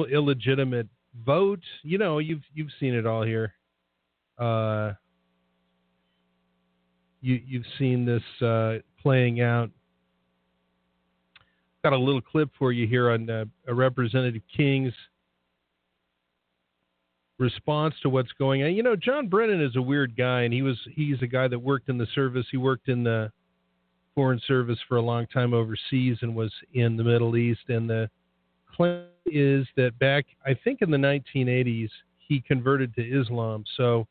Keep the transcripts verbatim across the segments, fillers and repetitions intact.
Ill- illegitimate vote. You know, you've you've seen it all here. Uh, you you've seen this uh, playing out. Got a little clip for you here on uh, Representative King's response to what's going on. You know, John Brennan is a weird guy, and he was he's a guy that worked in the service. He worked in the Foreign Service for a long time overseas and was in the Middle East. And the claim is that back, I think in the nineteen eighties, he converted to Islam. So,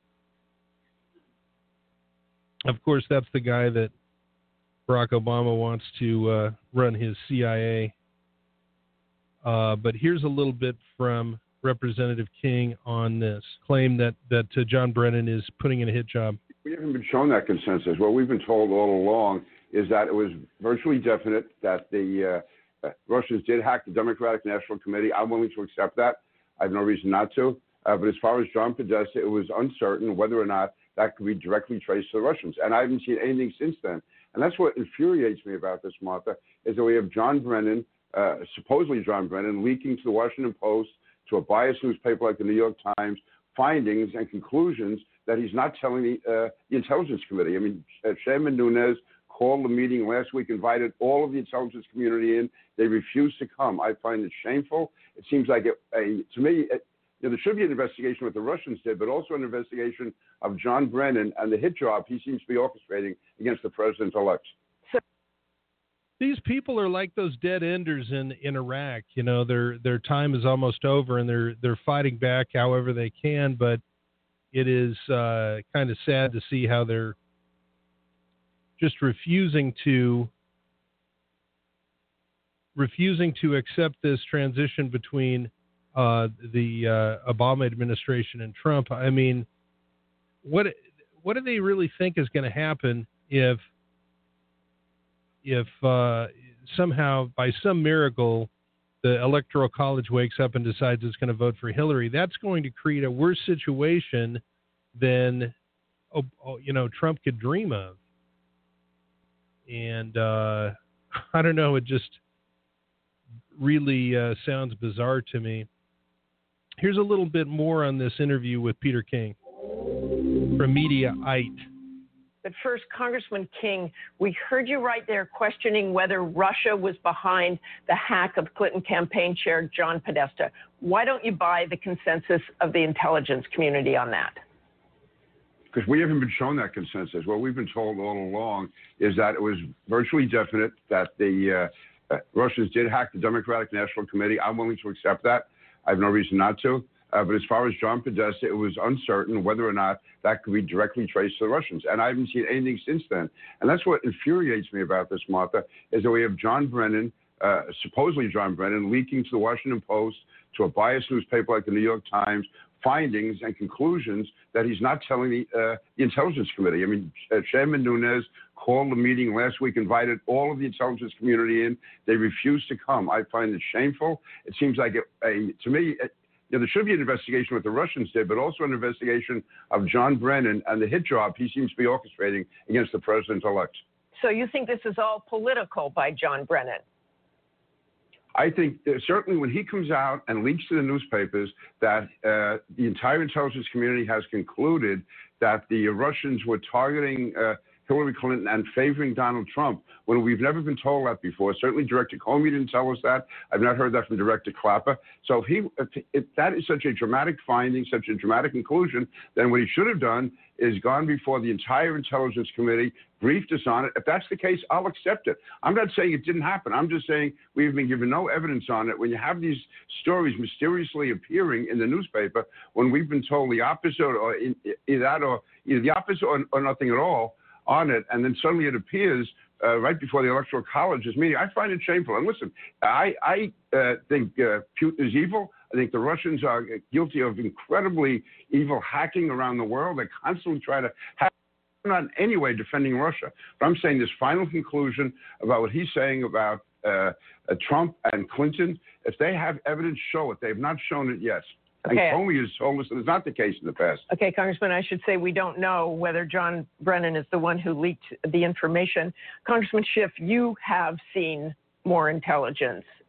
of course, that's the guy that Barack Obama wants to uh, run his C I A. Uh, but here's a little bit from Representative King on this claim that, that uh, John Brennan is putting in a hit job. We haven't been shown that consensus. What we've been told all along is that it was virtually definite that the uh, uh, Russians did hack the Democratic National Committee. I'm willing to accept that. I have no reason not to. Uh, but as far as John Podesta, it was uncertain whether or not that could be directly traced to the Russians. And I haven't seen anything since then. And that's what infuriates me about this, Martha, is that we have John Brennan, uh, supposedly John Brennan, leaking to the Washington Post, to a biased newspaper like the New York Times, findings and conclusions that he's not telling the, uh, the Intelligence Committee. I mean, uh, Chairman Nunes called the meeting last week, invited all of the intelligence community in. They refused to come. I find it shameful. It seems like, it, a, to me, it, you know, there should be an investigation what the Russians did, but also an investigation of John Brennan and the hit job he seems to be orchestrating against the president-elect. These people are like those dead enders in, in Iraq. You know, their their time is almost over, and they're they're fighting back however they can. But it is uh, kind of sad to see how they're just refusing to refusing to accept this transition between uh, the uh, Obama administration and Trump. I mean, what what do they really think is going to happen if if uh, somehow by some miracle the Electoral College wakes up and decides it's going to vote for Hillary? That's going to create a worse situation than oh, oh, you know Trump could dream of. And uh, I don't know, it just really uh, sounds bizarre to me. Here's a little bit more on this interview with Peter King from Mediaite. But first, Congressman King, we heard you right there questioning whether Russia was behind the hack of Clinton campaign chair John Podesta. Why don't you buy the consensus of the intelligence community on that? Because we haven't been shown that consensus. What we've been told all along is that it was virtually definite that the uh, uh, Russians did hack the Democratic National Committee. I'm willing to accept that. I have no reason not to. Uh, but as far as John Podesta, it was uncertain whether or not that could be directly traced to the Russians. And I haven't seen anything since then. And that's what infuriates me about this, Martha, is that we have John Brennan, uh, supposedly John Brennan, leaking to the Washington Post, to a biased newspaper like the New York Times, findings and conclusions that he's not telling the, uh, the Intelligence Committee. I mean, uh, Chairman Nunes called the meeting last week, invited all of the intelligence community in. They refused to come. I find it shameful. It seems like, a, a, to me, it, you know, there should be an investigation what the Russians did, but also an investigation of John Brennan and the hit job he seems to be orchestrating against the president-elect. So you think this is all political by John Brennan? I think uh, certainly when he comes out and leaks to the newspapers that uh, the entire intelligence community has concluded that the Russians were targeting uh, Hillary Clinton and favoring Donald Trump, when we've never been told that before. Certainly Director Comey didn't tell us that. I've not heard that from Director Clapper. So if, he, if, if that is such a dramatic finding, such a dramatic conclusion, then what he should have done is gone before the entire Intelligence Committee, briefed us on it. If that's the case, I'll accept it. I'm not saying it didn't happen. I'm just saying we've been given no evidence on it. When you have these stories mysteriously appearing in the newspaper, when we've been told the opposite, or in, either that, or either the opposite, or, or nothing at all on it, and then suddenly it appears uh, right before the Electoral College is meeting, I find it shameful. And listen, I, I uh, think uh, Putin is evil. I think the Russians are guilty of incredibly evil hacking around the world. They constantly try to hack. I'm not in any way defending Russia, but I'm saying this final conclusion about what he's saying about uh, uh, Trump and Clinton, if they have evidence, show it. They have not shown it yet. Okay. And Comey has told us that it's not the case in the past. Okay, Congressman, I should say we don't know whether John Brennan is the one who leaked the information. Congressman Schiff, you have seen more intelligence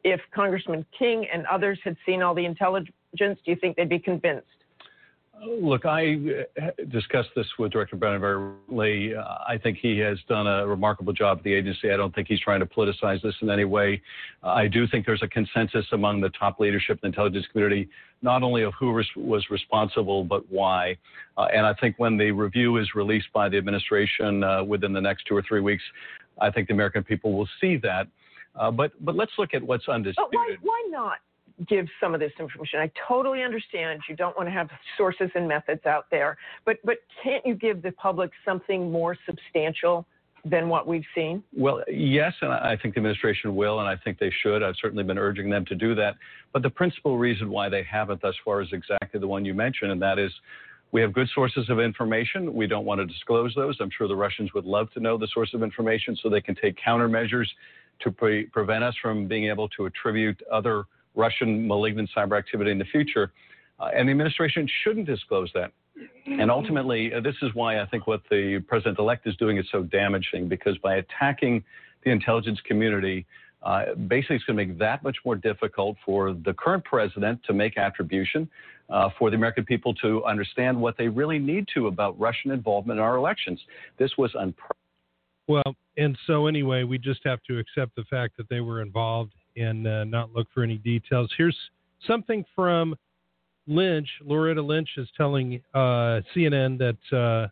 if Congressman King and others had seen all the intelligence, do you think they'd be convinced? Look, I uh, discussed this with Director Brennan very recently. Uh, I think he has done a remarkable job at the agency. I don't think he's trying to politicize this in any way. Uh, I do think there's a consensus among the top leadership in the intelligence community, not only of who res- was responsible, but why. Uh, and I think when the review is released by the administration uh, within the next two or three weeks, I think the American people will see that. Uh, but but let's look at what's undisputed. But why, why not give some of this information? I totally understand you don't want to have sources and methods out there, but but can't you give the public something more substantial than what we've seen? Well, yes, and I think the administration will, and I think they should. I've certainly been urging them to do that. But the principal reason why they haven't thus far is exactly the one you mentioned, and that is we have good sources of information. We don't want to disclose those. I'm sure the Russians would love to know the source of information so they can take countermeasures to pre- prevent us from being able to attribute other Russian malignant cyber activity in the future. Uh, and the administration shouldn't disclose that. And ultimately, uh, this is why I think what the president-elect is doing is so damaging, because by attacking the intelligence community, uh, basically it's going to make that much more difficult for the current president to make attribution, uh, for the American people to understand what they really need to about Russian involvement in our elections. This was unprecedented. Well, and so anyway, we just have to accept the fact that they were involved and uh, not look for any details. Here's something from Lynch. Loretta Lynch is telling uh, C N N that uh,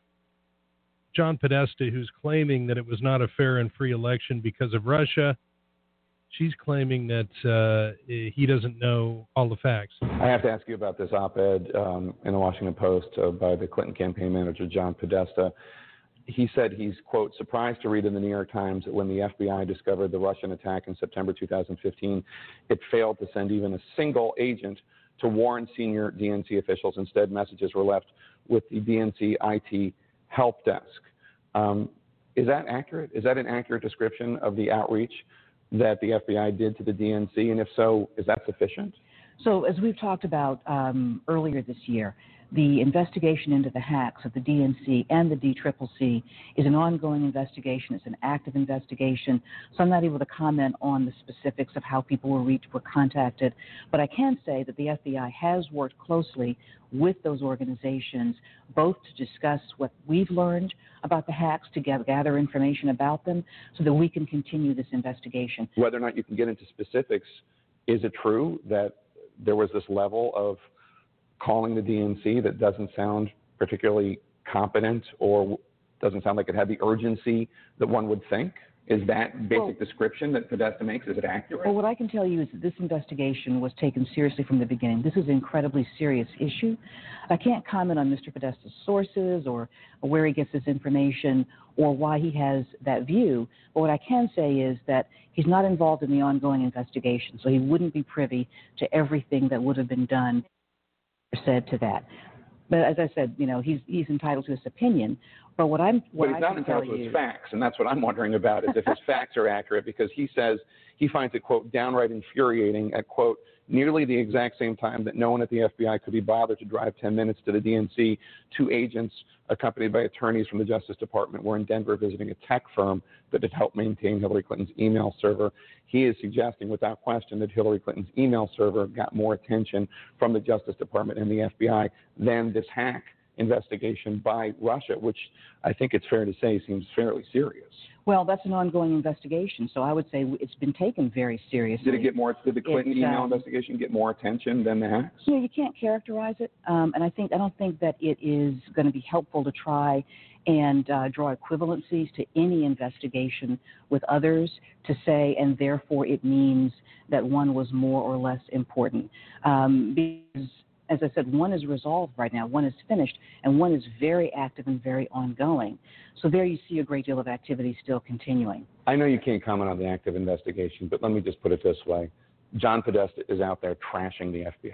John Podesta, who's claiming that it was not a fair and free election because of Russia, she's claiming that uh, he doesn't know all the facts. I have to ask you about this op-ed um, in the Washington Post uh, by the Clinton campaign manager, John Podesta. He said he's, quote, surprised to read in the New York Times that when the F B I discovered the Russian attack in September two thousand fifteen, it failed to send even a single agent to warn senior D N C officials. Instead, messages were left with the D N C I T help desk. Um, is that accurate? Is that an accurate description of the outreach that the F B I did to the D N C? And if so, is that sufficient? So as we've talked about um, earlier this year, the investigation into the hacks of the D N C and the D C C C is an ongoing investigation. It's an active investigation. So I'm not able to comment on the specifics of how people were reached, were contacted. But I can say that the F B I has worked closely with those organizations, both to discuss what we've learned about the hacks, to gather information about them, so that we can continue this investigation. Whether or not you can get into specifics, is it true that there was this level of calling the D N C that doesn't sound particularly competent or doesn't sound like it had the urgency that one would think? Is that basic well, description that Podesta makes, is it accurate? Well, what I can tell you is that this investigation was taken seriously from the beginning. This is an incredibly serious issue. I can't comment on Mister Podesta's sources or, or where he gets his information or why he has that view. But what I can say is that he's not involved in the ongoing investigation, so he wouldn't be privy to everything that would have been done or said to that. But as I said, you know, he's he's entitled to his opinion. But what I'm what but he's I not can tell entitled to you, his facts, and that's what I'm wondering about, is if his facts are accurate, because he says he finds it, quote, downright infuriating at, quote, nearly the exact same time that no one at the F B I could be bothered to drive ten minutes to the D N C, two agents accompanied by attorneys from the Justice Department were in Denver visiting a tech firm that had helped maintain Hillary Clinton's email server. He is suggesting without question that Hillary Clinton's email server got more attention from the Justice Department and the F B I than this hack investigation by Russia, which I think it's fair to say seems fairly serious. Well, that's an ongoing investigation, so I would say it's been taken very seriously. Did it get more? Did the Clinton it's, email um, investigation get more attention than the hacks? You know, you can't characterize it, um, and I think I don't think that it is going to be helpful to try and uh, draw equivalencies to any investigation with others to say, and therefore it means that one was more or less important. Um, because, as I said, one is resolved right now, one is finished, and one is very active and very ongoing. So there you see a great deal of activity still continuing. I know you can't comment on the active investigation, but let me just put it this way. John Podesta is out there trashing the F B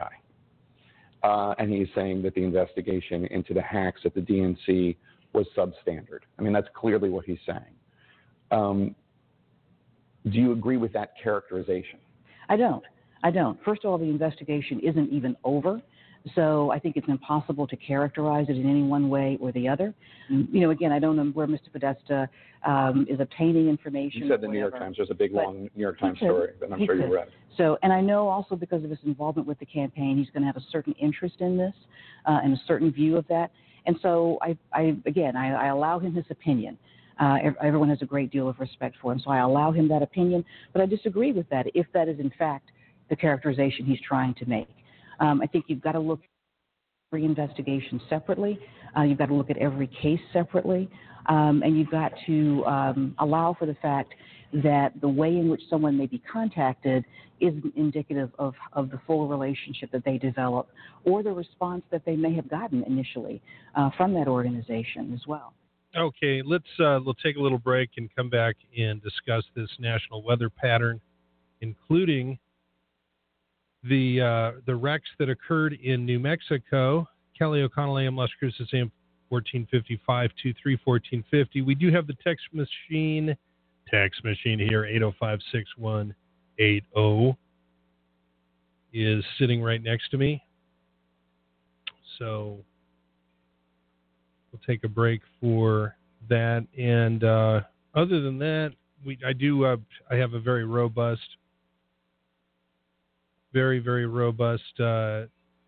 I. Uh, and he's saying that the investigation into the hacks at the D N C was substandard. I mean, that's clearly what he's saying. Um, do you agree with that characterization? I don't. I don't. First of all, the investigation isn't even over. So I think it's impossible to characterize it in any one way or the other. You know, again, I don't know where Mister Podesta um, is obtaining information. You said the New York Times. There's a big, long New York Times could, story that I'm sure you read. So, and I know also because of his involvement with the campaign, he's going to have a certain interest in this uh, and a certain view of that. And so, I, I again, I, I allow him his opinion. Uh, everyone has a great deal of respect for him, so I allow him that opinion. But I disagree with that if that is, in fact, the characterization he's trying to make. Um, I think you've got to look at every investigation separately. Uh, you've got to look at every case separately. Um, and you've got to um, allow for the fact that the way in which someone may be contacted is indicative of, of the full relationship that they develop or the response that they may have gotten initially uh, from that organization as well. Okay, let's uh, we'll take a little break and come back and discuss this national weather pattern, including the uh, the wrecks that occurred in New Mexico. Kelly O'Connell, A M Las Cruces, A M fourteen fifty, five two three, fourteen fifty. We do have the text machine, text machine here, eight oh five, six one eight oh, is sitting right next to me. So we'll take a break for that. And uh, other than that, we I do uh, I have a very robust, very, very robust uh,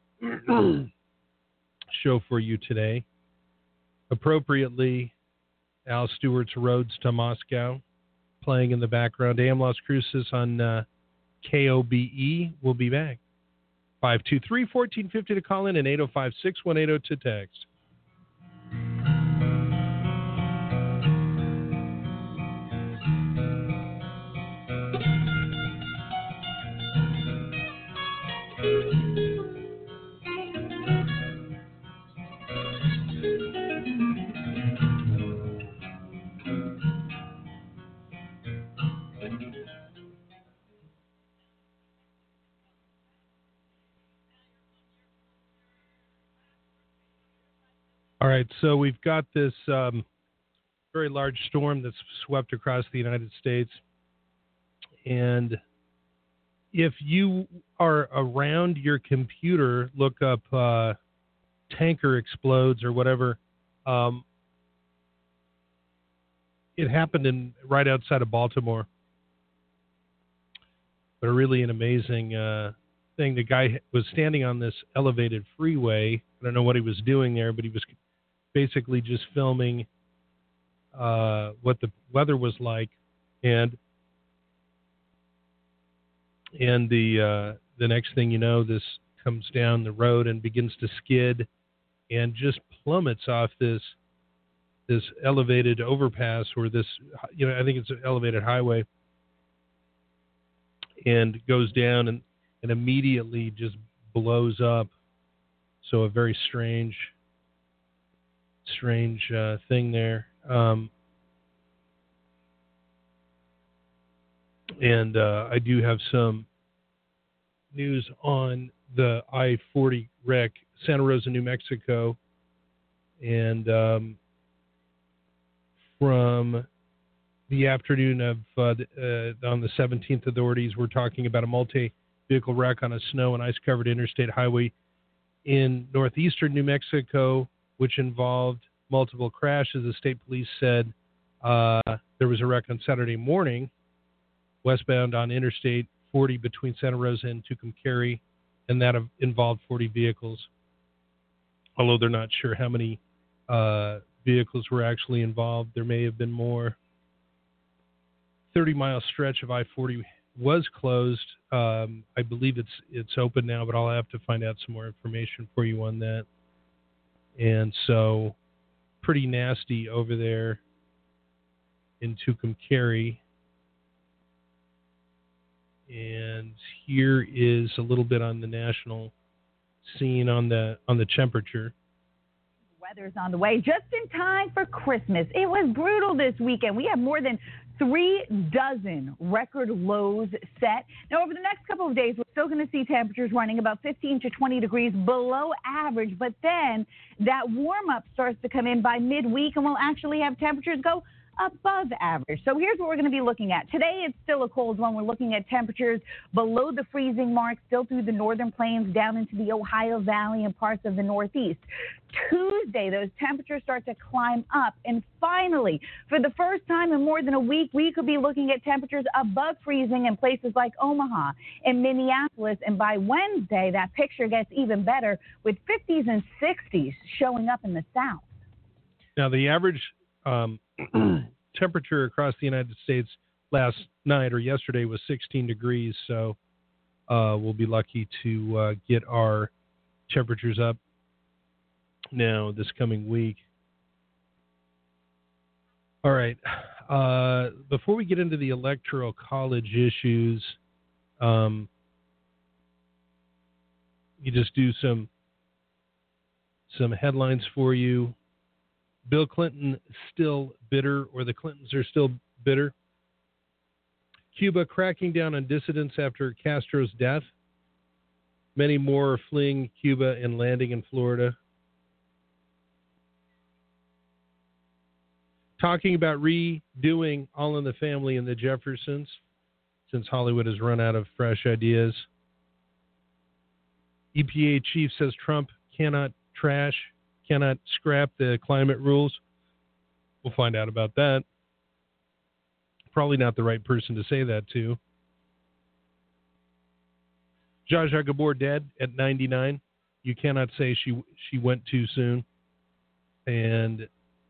show for you today. Appropriately, Al Stewart's Roads to Moscow playing in the background. A M Las Cruces on uh, K O B E. We'll be back. five two three, one four five zero to call in and eight oh five, six one eight oh to text. All right, so we've got this um, very large storm that's swept across the United States. And if you are around your computer, look up uh, tanker explodes or whatever. Um, it happened in right outside of Baltimore. But really an amazing uh, thing. The guy was standing on this elevated freeway. I don't know what he was doing there, but he was basically just filming uh, what the weather was like, and and the uh, the next thing you know, this comes down the road and begins to skid, and just plummets off this this elevated overpass, or this, you know, I think it's an elevated highway, and goes down and, and immediately just blows up. So a very strange. strange uh, thing there. Um, and uh, I do have some news on the I forty wreck, Santa Rosa, New Mexico. And um, from the afternoon of uh, the, uh, on the seventeenth, authorities were talking about a multi-vehicle wreck on a snow and ice-covered interstate highway in northeastern New Mexico, which involved multiple crashes. The state police said uh, there was a wreck on Saturday morning, westbound on Interstate forty between Santa Rosa and Tucumcari, and that involved forty vehicles, although they're not sure how many uh, vehicles were actually involved. There may have been more. thirty-mile stretch of I forty was closed. Um, I believe it's it's open now, but I'll have to find out some more information for you on that. And so, pretty nasty over there in Tucumcari. And here is a little bit on the national scene on the on the temperature. Weather's on the way just in time for Christmas. It was brutal this weekend. We have more than three dozen record lows set. Now, over the next couple of days, we're still going to see temperatures running about fifteen to twenty degrees below average, but then that warm-up starts to come in by midweek, and we'll actually have temperatures go above average. So here's what we're going to be looking at. Today, it's still a cold one. We're looking at temperatures below the freezing mark, still through the northern plains, down into the Ohio Valley and parts of the Northeast. Tuesday, those temperatures start to climb up. And finally, for the first time in more than a week, we could be looking at temperatures above freezing in places like Omaha and Minneapolis. And by Wednesday, that picture gets even better with fifties and sixties showing up in the South. Now, the average um, temperature across the United States last night or yesterday was sixteen degrees. So uh, we'll be lucky to uh, get our temperatures up now this coming week. All right. Uh, before we get into the Electoral College issues, um, you just do some some headlines for you. Bill Clinton still bitter, or the Clintons are still bitter. Cuba cracking down on dissidents after Castro's death. Many more are fleeing Cuba and landing in Florida. Talking about redoing All in the Family and the Jeffersons, since Hollywood has run out of fresh ideas. E P A chief says Trump cannot trash, cannot scrap the climate rules. We'll find out about that. Probably not the right person to say that to. Zsa Zsa Gabor dead at ninety-nine. You cannot say she she went too soon. And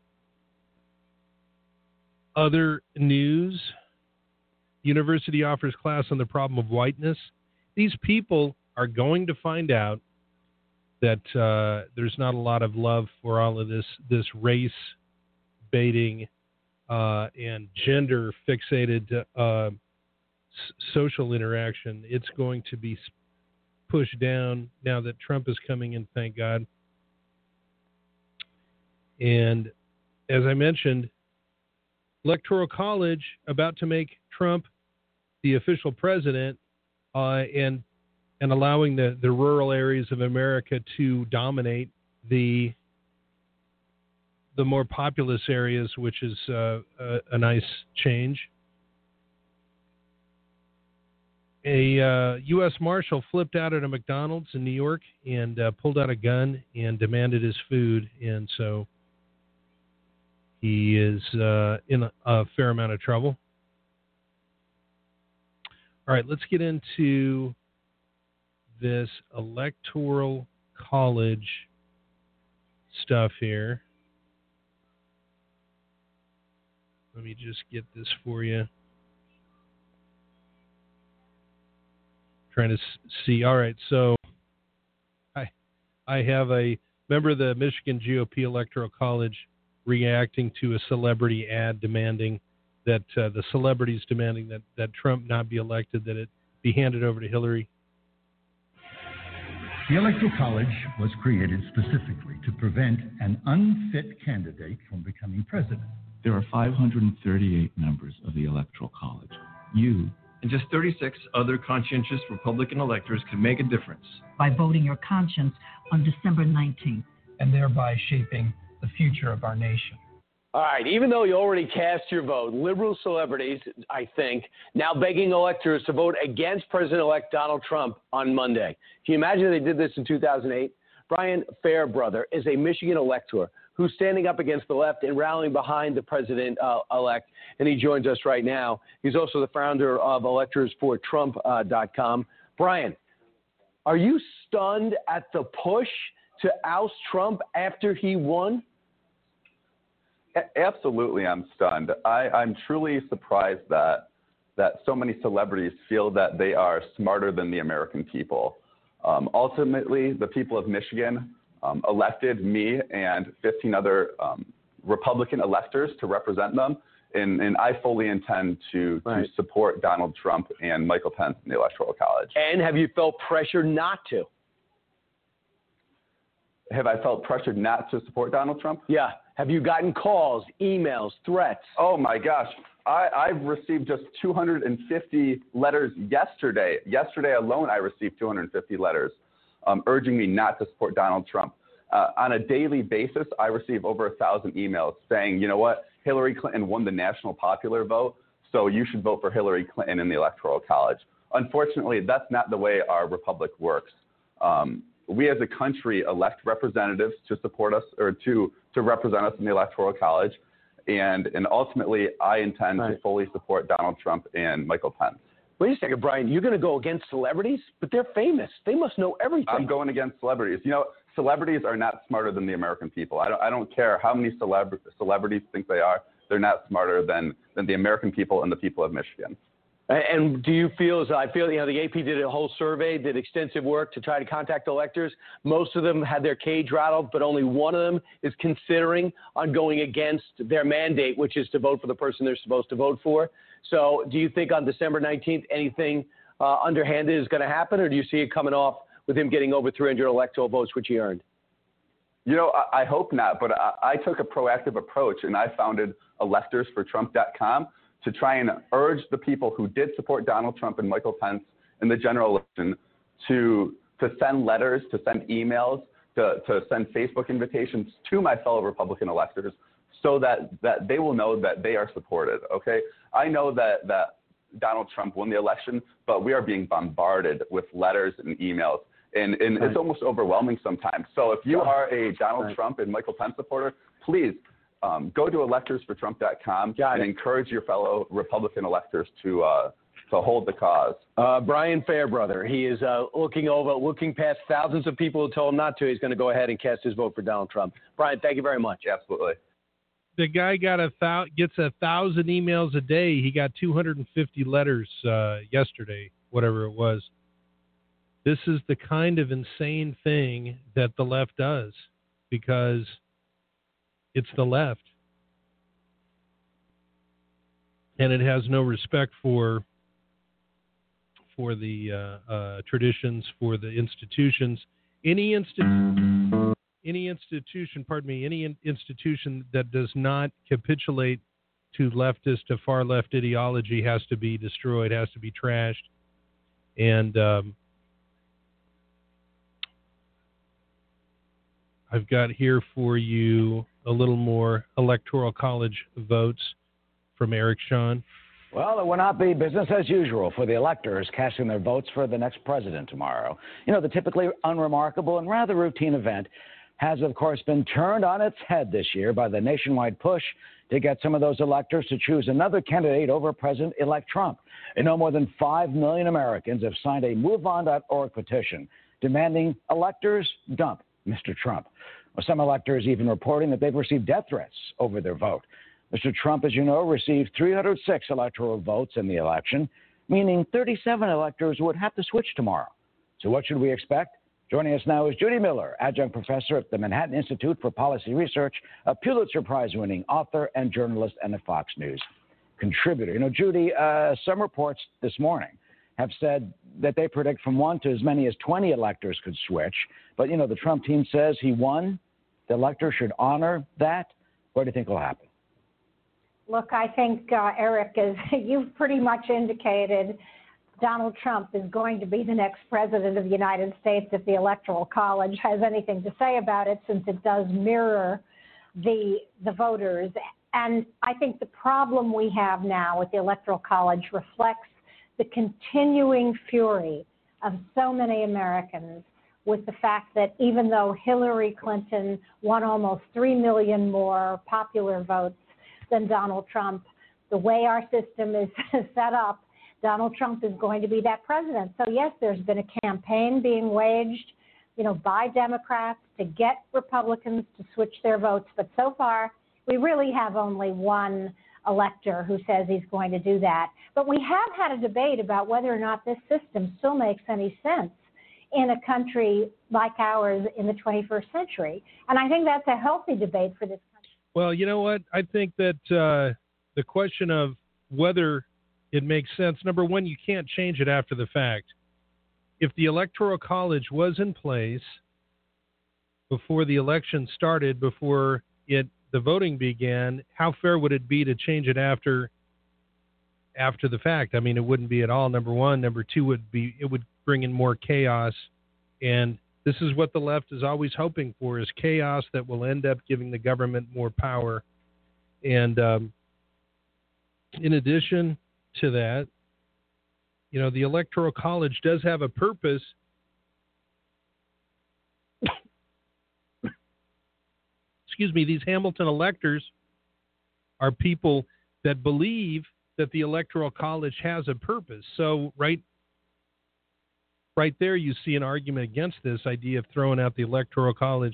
other news, university offers class on the problem of whiteness. These people are going to find out that uh, there's not a lot of love for all of this this race baiting uh, and gender fixated uh, s- social interaction. It's going to be pushed down now that Trump is coming in, thank God. And as I mentioned, Electoral College about to make Trump the official president uh, and and allowing the, the rural areas of America to dominate the the more populous areas, which is uh, a, a nice change. A uh, U S Marshal flipped out at a McDonald's in New York and uh, pulled out a gun and demanded his food, and so he is uh, in a, a fair amount of trouble. All right, let's get into this Electoral College stuff here. Let me just get this for you. Trying to see. All right, so I I have a member of the Michigan G O P Electoral College reacting to a celebrity ad demanding that uh, the celebrities demanding that, that Trump not be elected, that it be handed over to Hillary. The Electoral College was created specifically to prevent an unfit candidate from becoming president. There are five hundred thirty-eight members of the Electoral College. You and just thirty-six other conscientious Republican electors can make a difference by voting your conscience on December nineteenth, and thereby shaping the future of our nation. All right, even though you already cast your vote, liberal celebrities, I think, now begging electors to vote against President-elect Donald Trump on Monday. Can you imagine they did this in two thousand eight? Brian Fairbrother is a Michigan elector who's standing up against the left and rallying behind the president-elect, uh, and he joins us right now. He's also the founder of electors for trump dot com. Brian, are you stunned at the push to oust Trump after he won? Absolutely, I'm stunned. I, I'm truly surprised that that so many celebrities feel that they are smarter than the American people. Um, ultimately, the people of Michigan um, elected me and fifteen other um, Republican electors to represent them, and, and I fully intend to, right. to support Donald Trump and Michael Pence in the Electoral College. And have you felt pressure not to? Have I felt pressured not to support Donald Trump? Yeah. Have you gotten calls, emails, threats? Oh, my gosh. I, I've received just two hundred fifty letters yesterday. Yesterday alone, I received two hundred fifty letters um, urging me not to support Donald Trump. Uh, on a daily basis, I receive over a thousand emails saying, you know what, Hillary Clinton won the national popular vote, so you should vote for Hillary Clinton in the Electoral College. Unfortunately, that's not the way our republic works. Um, we as a country elect representatives to support us or to, to represent us in the Electoral College. And, and ultimately, I intend right. to fully support Donald Trump and Michael Pence. Wait a second, Brian. You're going to go against celebrities? But they're famous. They must know everything. I'm going against celebrities. You know, celebrities are not smarter than the American people. I don't, I don't care how many celeb- celebrities think they are. They're not smarter than, than the American people and the people of Michigan. And do you feel, as I feel, you know, the A P did a whole survey, did extensive work to try to contact electors. Most of them had their cage rattled, but only one of them is considering on going against their mandate, which is to vote for the person they're supposed to vote for. So do you think on December nineteenth anything uh, underhanded is going to happen, or do you see it coming off with him getting over three hundred electoral votes, which he earned? You know, I, I hope not, but I, I took a proactive approach, and I founded electors for trump dot com to try and urge the people who did support Donald Trump and Michael Pence in the general election to to send letters, to send emails, to, to send Facebook invitations to my fellow Republican electors so that, that they will know that they are supported, okay? I know that, that Donald Trump won the election, but we are being bombarded with letters and emails, and, and right. it's almost overwhelming sometimes. So if you are a Donald right. Trump and Michael Pence supporter, please Um, go to electors for trump dot com and encourage your fellow Republican electors to uh, to hold the cause. Uh, Brian Fairbrother, he is uh, looking over, looking past thousands of people who told him not to. He's going to go ahead and cast his vote for Donald Trump. Brian, thank you very much. Absolutely. The guy got a thou- gets a thousand emails a day. He got two hundred fifty letters uh, yesterday, whatever it was. This is the kind of insane thing that the left does because it's the left. And it has no respect for for the uh, uh, traditions, for the institutions. Any institution, any institution, pardon me, any in- institution that does not capitulate to leftist, to far left ideology has to be destroyed, has to be trashed. And um, I've got here for you a little more Electoral College votes from Eric Shawn. Well, it will not be business as usual for the electors casting their votes for the next president tomorrow. You know, the typically unremarkable and rather routine event has, of course, been turned on its head this year by the nationwide push to get some of those electors to choose another candidate over President-elect Trump. And no more than five million Americans have signed a move on dot org petition demanding electors dump Mister Trump. Well, some electors even reporting that they've received death threats over their vote. Mister Trump, as you know, received three hundred six electoral votes in the election, meaning thirty-seven electors would have to switch tomorrow. So what should we expect? Joining us now is Judy Miller, adjunct professor at the Manhattan Institute for Policy Research, a Pulitzer Prize-winning author and journalist, and a Fox News contributor. You know, Judy, uh, some reports this morning have said that they predict from one to as many as twenty electors could switch. But, you know, the Trump team says he won. The electors should honor that. What do you think will happen? Look, I think, uh, Eric, as you've pretty much indicated, Donald Trump is going to be the next president of the United States if the Electoral College has anything to say about it, since it does mirror the the voters. And I think the problem we have now with the Electoral College reflects the continuing fury of so many Americans with the fact that even though Hillary Clinton won almost three million more popular votes than Donald Trump, the way our system is set up, Donald Trump is going to be that president. So yes, there's been a campaign being waged, you know, by Democrats to get Republicans to switch their votes. But so far, we really have only one elector who says he's going to do that. But we have had a debate about whether or not this system still makes any sense in a country like ours in the twenty-first century. And I think that's a healthy debate for this country. Well, you know what? I think that uh, the question of whether it makes sense, number one, you can't change it after the fact. If the Electoral College was in place before the election started, before it the voting began, how fair would it be to change it after after the fact? I mean, it wouldn't be at all, number one. Number two would be it would bring in more chaos. And this This is what the left is always hoping for, is chaos that will end up giving the government more power. And um, in addition to that, you know, the Electoral College does have a purpose. Excuse me, these Hamilton electors are people that believe that the Electoral College has a purpose. So right right there you see an argument against this idea of throwing out the Electoral College.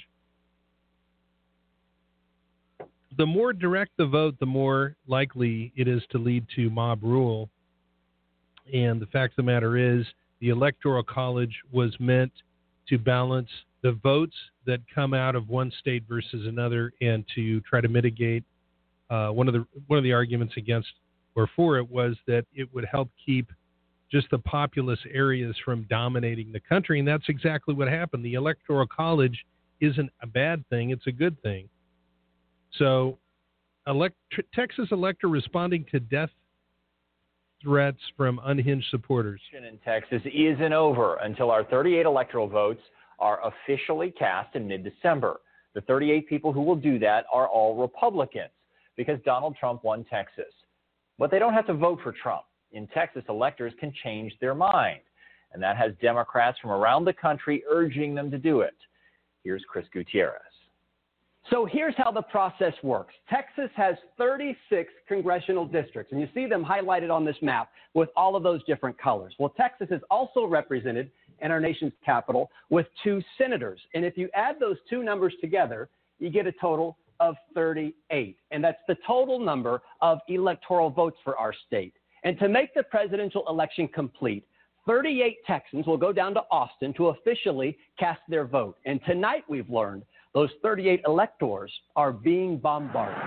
The more direct the vote, the more likely it is to lead to mob rule. And the fact of the matter is, the Electoral College was meant to balance the votes that come out of one state versus another, and to try to mitigate. Uh, one of the one of the arguments against or for it was that it would help keep just the populous areas from dominating the country, and that's exactly what happened. The Electoral College isn't a bad thing; it's a good thing. So, elect- Texas elector responding to death threats from unhinged supporters. In Texas isn't over until our thirty-eight electoral votes are officially cast in mid-December. The thirty-eight people who will do that are all Republicans because Donald Trump won Texas. But they don't have to vote for Trump. In Texas, electors can change their mind, and that has Democrats from around the country urging them to do it. Here's Chris Gutierrez. So here's how the process works. Texas has thirty-six congressional districts, and you see them highlighted on this map with all of those different colors. Well, Texas is also represented in our nation's capital with two senators. And if you add those two numbers together, you get a total of thirty-eight. And that's the total number of electoral votes for our state. And to make the presidential election complete, thirty-eight Texans will go down to Austin to officially cast their vote. And tonight we've learned those thirty-eight electors are being bombarded.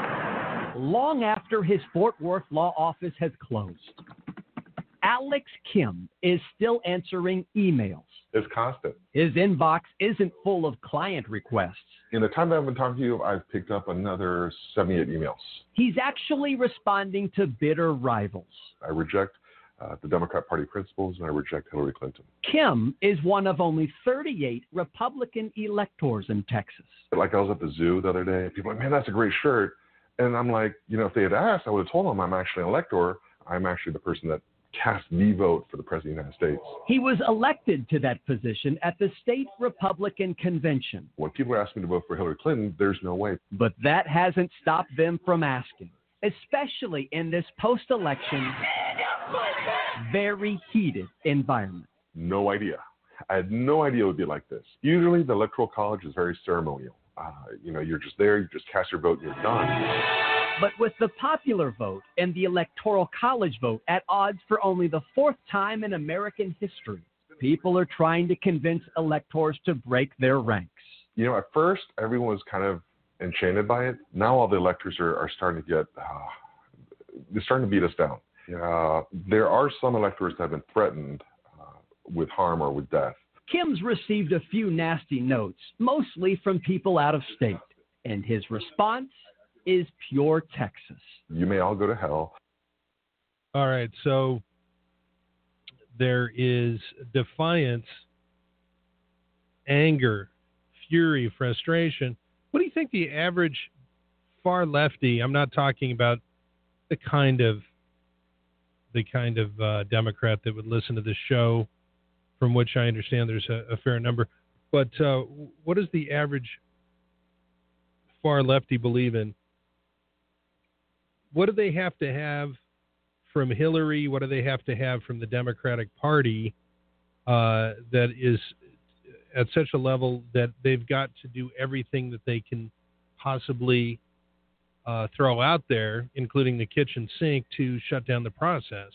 Long after his Fort Worth law office has closed, Alex Kim is still answering emails. It's constant. His inbox isn't full of client requests. In the time that I've been talking to you, I've picked up another seventy-eight emails. He's actually responding to bitter rivals. I reject uh, the Democrat Party principles, and I reject Hillary Clinton. Kim is one of only thirty-eight Republican electors in Texas. Like I was at the zoo the other day, people are like, man, that's a great shirt. And I'm like, you know, if they had asked, I would have told them I'm actually an elector. I'm actually the person that cast the vote for the President of the United States. He was elected to that position at the state Republican convention. When people ask me to vote for Hillary Clinton, there's no way. But that hasn't stopped them from asking, especially in this post-election, very heated environment. No idea. I had no idea it would be like this. Usually the Electoral College is very ceremonial. Uh, you know, you're just there, you just cast your vote, and you're done. But with the popular vote and the Electoral College vote at odds for only the fourth time in American history, people are trying to convince electors to break their ranks. You know, at first, everyone was kind of enchanted by it. Now all the electors are, are starting to get, uh, they're starting to beat us down. Uh, there are some electors that have been threatened uh, with harm or with death. Kim's received a few nasty notes, mostly from people out of state, and his response is pure Texas. You may all go to hell. All right, so there is defiance, anger, fury, frustration. What do you think the average far lefty, I'm not talking about the kind of the kind of uh, Democrat that would listen to this show, from which I understand there's a, a fair number, but uh, what does the average far lefty believe in? What do they have to have from Hillary? What do they have to have from the Democratic Party uh, that is at such a level that they've got to do everything that they can possibly uh, throw out there, including the kitchen sink, to shut down the process?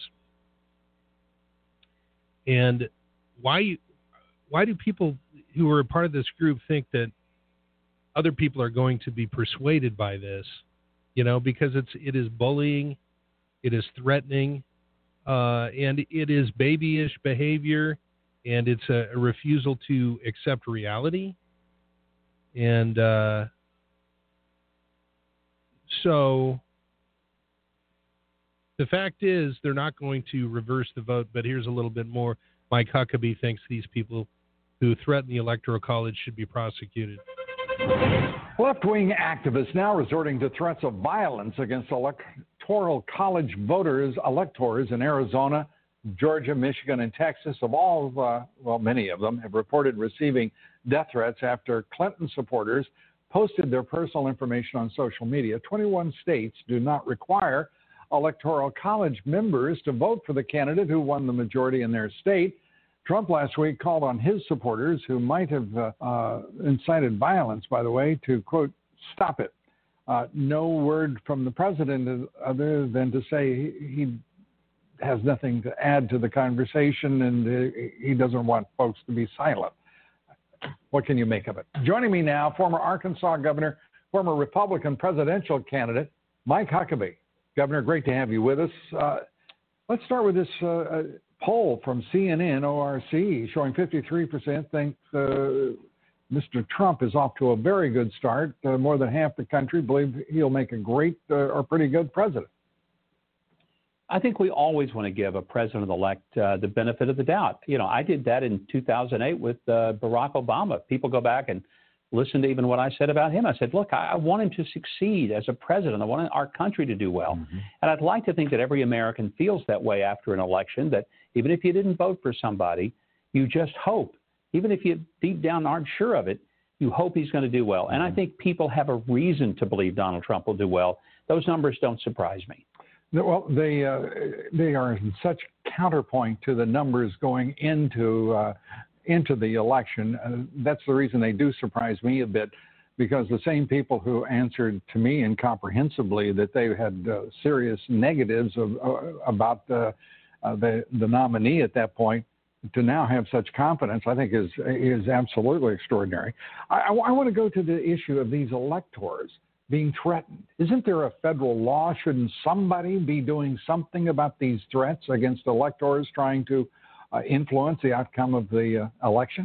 And why, why do people who are a part of this group think that other people are going to be persuaded by this? You know, because it's it is bullying, it is threatening, uh, and it is babyish behavior, and it's a, a refusal to accept reality. And uh, so the fact is they're not going to reverse the vote, but here's a little bit more. Mike Huckabee thinks these people who threaten the Electoral College should be prosecuted. Left-wing activists now resorting to threats of violence against Electoral College voters, electors in Arizona, Georgia, Michigan, and Texas. Of all, uh, well, many of them have reported receiving death threats after Clinton supporters posted their personal information on social media. twenty-one states do not require Electoral College members to vote for the candidate who won the majority in their state. Trump last week called on his supporters, who might have uh, uh, incited violence, by the way, to, quote, stop it. Uh, no word from the president other than to say he has nothing to add to the conversation and uh, he doesn't want folks to be silent. What can you make of it? Joining me now, former Arkansas governor, former Republican presidential candidate, Mike Huckabee. Governor, great to have you with us. Uh, let's start with this uh, poll from C N N O R C showing fifty-three percent think uh, Mister Trump is off to a very good start. Uh, more than half the country believe he'll make a great uh, or pretty good president. I think we always want to give a president-elect uh, the benefit of the doubt. You know, I did that in two thousand eight with uh, Barack Obama. People go back and listen to even what I said about him. I said, look, I, I want him to succeed as a president. I want our country to do well. Mm-hmm. And I'd like to think that every American feels that way after an election, that even if you didn't vote for somebody, you just hope. Even if you deep down aren't sure of it, you hope he's going to do well. And I think people have a reason to believe Donald Trump will do well. Those numbers don't surprise me. Well, they uh, they are in such counterpoint to the numbers going into uh, into the election. Uh, that's the reason they do surprise me a bit, because the same people who answered to me incomprehensibly that they had uh, serious negatives of, uh, about the, uh, the the nominee at that point, to now have such confidence, I think is is absolutely extraordinary. I, I, I want to go to the issue of these electors being threatened. Isn't there a federal law? Shouldn't somebody be doing something about these threats against electors trying to uh, influence the outcome of the uh, election?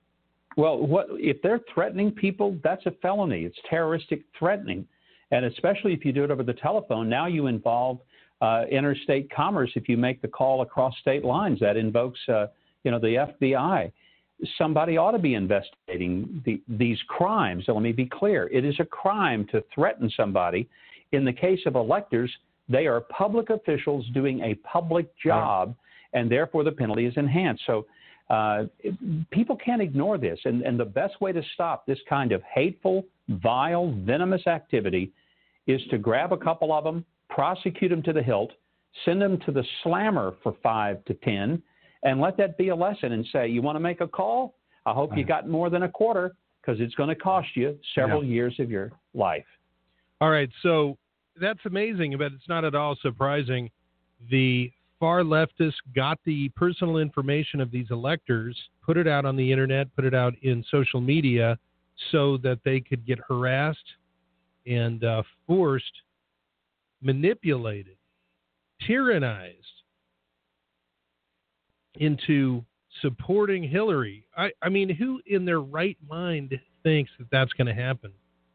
Well, what if they're threatening people? That's a felony. It's terroristic threatening. And especially if you do it over the telephone, now you involve uh, interstate commerce. If you make the call across state lines, that invokes, uh, you know, the F B I. Somebody ought to be investigating the, these crimes. So let me be clear. It is a crime to threaten somebody. In the case of electors, they are public officials doing a public job, and therefore the penalty is enhanced. So uh, it, people can't ignore this. And, and the best way to stop this kind of hateful, vile, venomous activity is to grab a couple of them, prosecute them to the hilt, send them to the slammer for five to ten, and let that be a lesson and say, you want to make a call? I hope you got more than a quarter, because it's going to cost you several yeah. years of your life. All right, so that's amazing, but it's not at all surprising. The far leftists got the personal information of these electors, put it out on the internet, put it out in social media so that they could get harassed and uh, forced, manipulated, tyrannized into supporting Hillary. I, I mean, who in their right mind thinks that that's going to happen?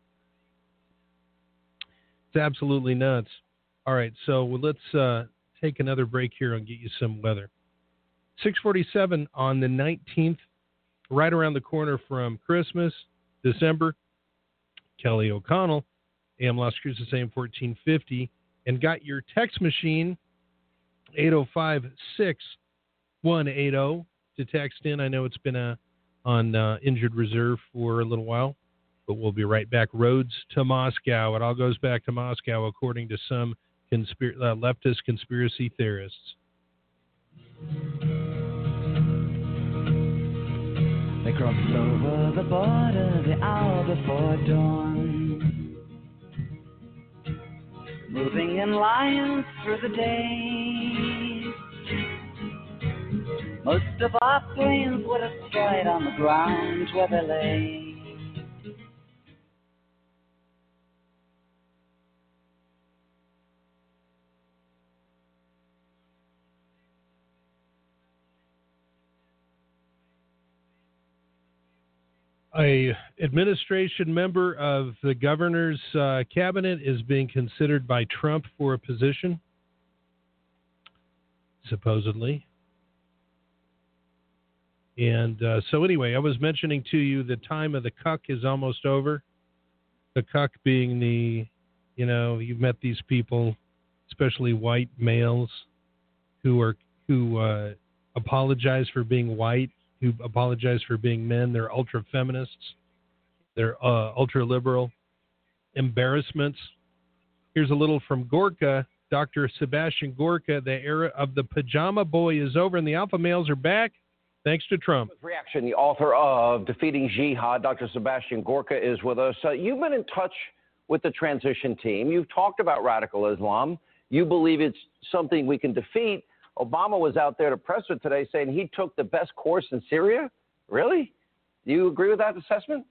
It's absolutely nuts. All right, so let's uh, take another break here and get you some weather. six forty-seven on the nineteenth, right around the corner from Christmas, December. Kelly O'Connell, A M Las Cruces, A M fourteen fifty, and got your text machine, eight oh five, six one eight oh, to text in. I know it's been uh, on uh, injured reserve for a little while, but we'll be right back. Roads to Moscow. It all goes back to Moscow, according to some conspir- uh, leftist conspiracy theorists. They crossed over the border the hour before dawn, moving in lines through the day. Most of our planes would have died on the ground where they lay. A administration member of the governor's uh, cabinet is being considered by Trump for a position, supposedly. And uh, so anyway, I was mentioning to you the time of the cuck is almost over. The cuck being the, you know, you've met these people, especially white males, who are who uh, apologize for being white, who apologize for being men. They're ultra feminists. They're uh, ultra liberal. Embarrassments. Here's a little from Gorka, Doctor Sebastian Gorka. The era of the pajama boy is over and the alpha males are back, thanks to Trump. Reaction, the author of Defeating Jihad, Doctor Sebastian Gorka, is with us. Uh, you've been in touch with the transition team. You've talked about radical Islam. You believe it's something we can defeat. Obama was out there to press it today saying he took the best course in Syria. Really? Do you agree with that assessment?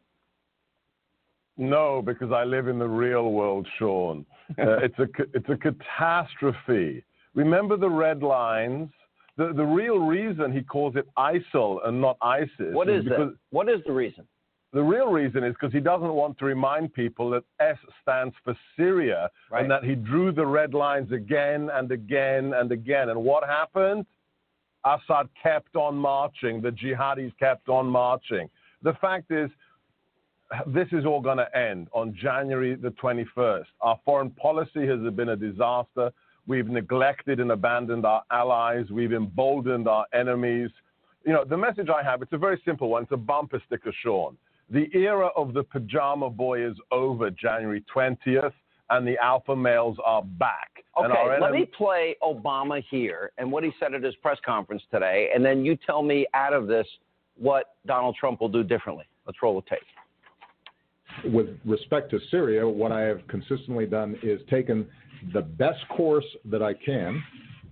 No, because I live in the real world, Sean. Uh, it's a it's a catastrophe. Remember the red lines? The the real reason he calls it ISIL and not ISIS. What is, is because it? What is the reason? The real reason is because he doesn't want to remind people that S stands for Syria, right, and that he drew the red lines again and again and again. And what happened? Assad kept on marching. The jihadis kept on marching. The fact is, this is all going to end on January the twenty-first. Our foreign policy has been a disaster. We've neglected and abandoned our allies. We've emboldened our enemies. You know, the message I have, it's a very simple one. It's a bumper sticker, Sean. The era of the pajama boy is over January twentieth, and the alpha males are back. Okay, and let me play Obama here and what he said at his press conference today, and then you tell me out of this what Donald Trump will do differently. Let's roll the tape. With respect to Syria, what I have consistently done is taken the best course that I can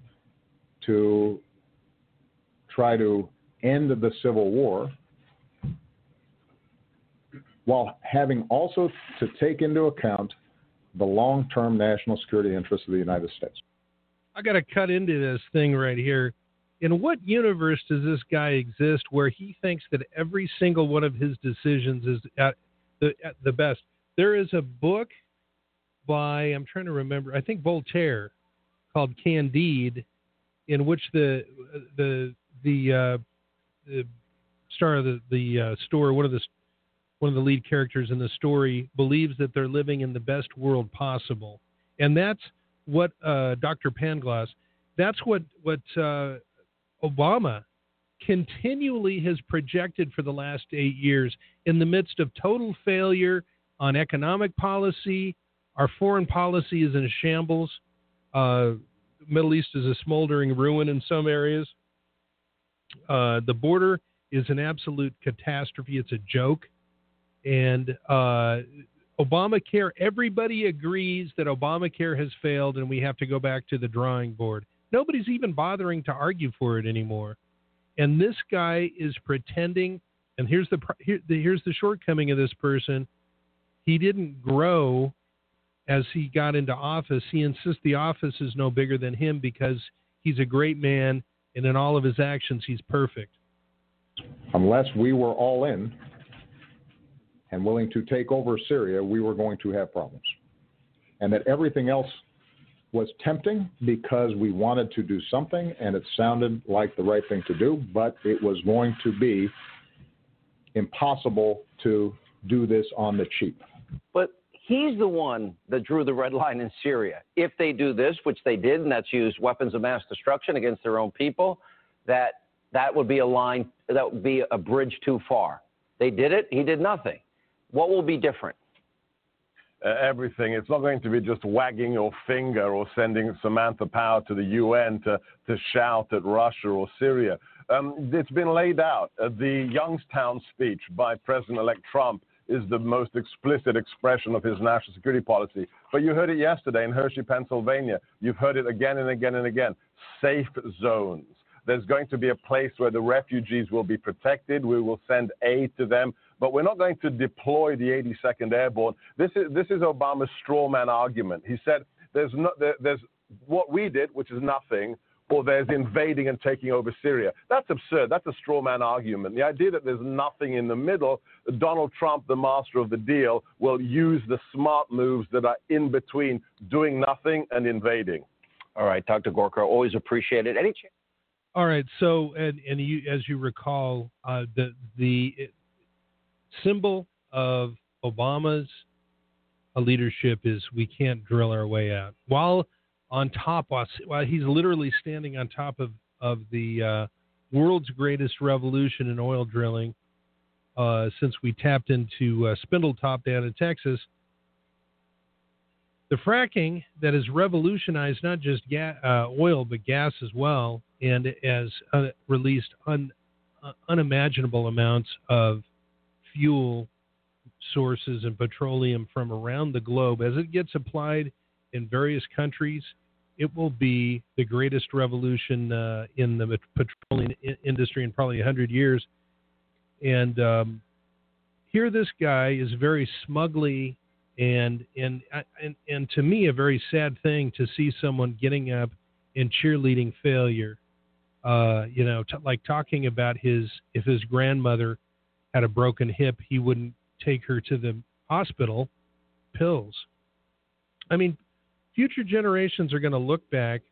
to try to end the civil war, while having also to take into account the long-term national security interests of the United States. I got to cut into this thing right here. In what universe does this guy exist where he thinks that every single one of his decisions is at the, at the best? There is a book by, I'm trying to remember, I think Voltaire, called Candide, in which the the the, uh, the star of the the uh, story, one of the one of the lead characters in the story, believes that they're living in the best world possible, and that's what uh, Doctor Pangloss, that's what what uh, Obama continually has projected for the last eight years. In the midst of total failure on economic policy, our foreign policy is in shambles. Uh, Middle East is a smoldering ruin in some areas. Uh, the border is an absolute catastrophe. It's a joke. And uh, Obamacare, everybody agrees that Obamacare has failed and we have to go back to the drawing board. Nobody's even bothering to argue for it anymore. And this guy is pretending, and here's the, here, the here's the shortcoming of this person. He didn't grow as he got into office. He insists the office is no bigger than him because he's a great man, and in all of his actions, he's perfect. Unless we were all in and willing to take over Syria, we were going to have problems. And that everything else was tempting because we wanted to do something and it sounded like the right thing to do, but it was going to be impossible to do this on the cheap. But he's the one that drew the red line in Syria. If they do this, which they did, and that's use weapons of mass destruction against their own people, that that would be a line, that would be a bridge too far. They did it. He did nothing. What will be different? Uh, everything. It's not going to be just wagging your finger or sending Samantha Power to the U N to, to shout at Russia or Syria. Um, it's been laid out. Uh, the Youngstown speech by President-elect Trump is the most explicit expression of his national security policy. But you heard it yesterday in Hershey, Pennsylvania. You've heard it again and again and again. Safe zones. There's going to be a place where the refugees will be protected. We will send aid to them. But we're not going to deploy the eighty-second Airborne. This is this is Obama's straw man argument. He said there's no, there, there's what we did, which is nothing, or there's invading and taking over Syria. That's absurd. That's a straw man argument. The idea that there's nothing in the middle, Donald Trump, the master of the deal, will use the smart moves that are in between doing nothing and invading. All right, Doctor Gorka, always appreciate it. Any chance? All right. So, and, and you, as you recall, uh, the the symbol of Obama's leadership is we can't drill our way out. While on top, while, while he's literally standing on top of, of the uh, world's greatest revolution in oil drilling, uh, since we tapped into uh, Spindletop down in Texas, the fracking that has revolutionized not just ga- uh, oil, but gas as well, and has uh, released un- uh, unimaginable amounts of fuel sources and petroleum from around the globe. As it gets applied in various countries, it will be the greatest revolution uh, in the petroleum I- industry in probably one hundred years. And um, here this guy is very smugly and, and and and to me a very sad thing to see someone getting up and cheerleading failure. Uh, you know, t- like talking about his, if his grandmother had a broken hip, he wouldn't take her to the hospital, pills. I mean, future generations are going to look back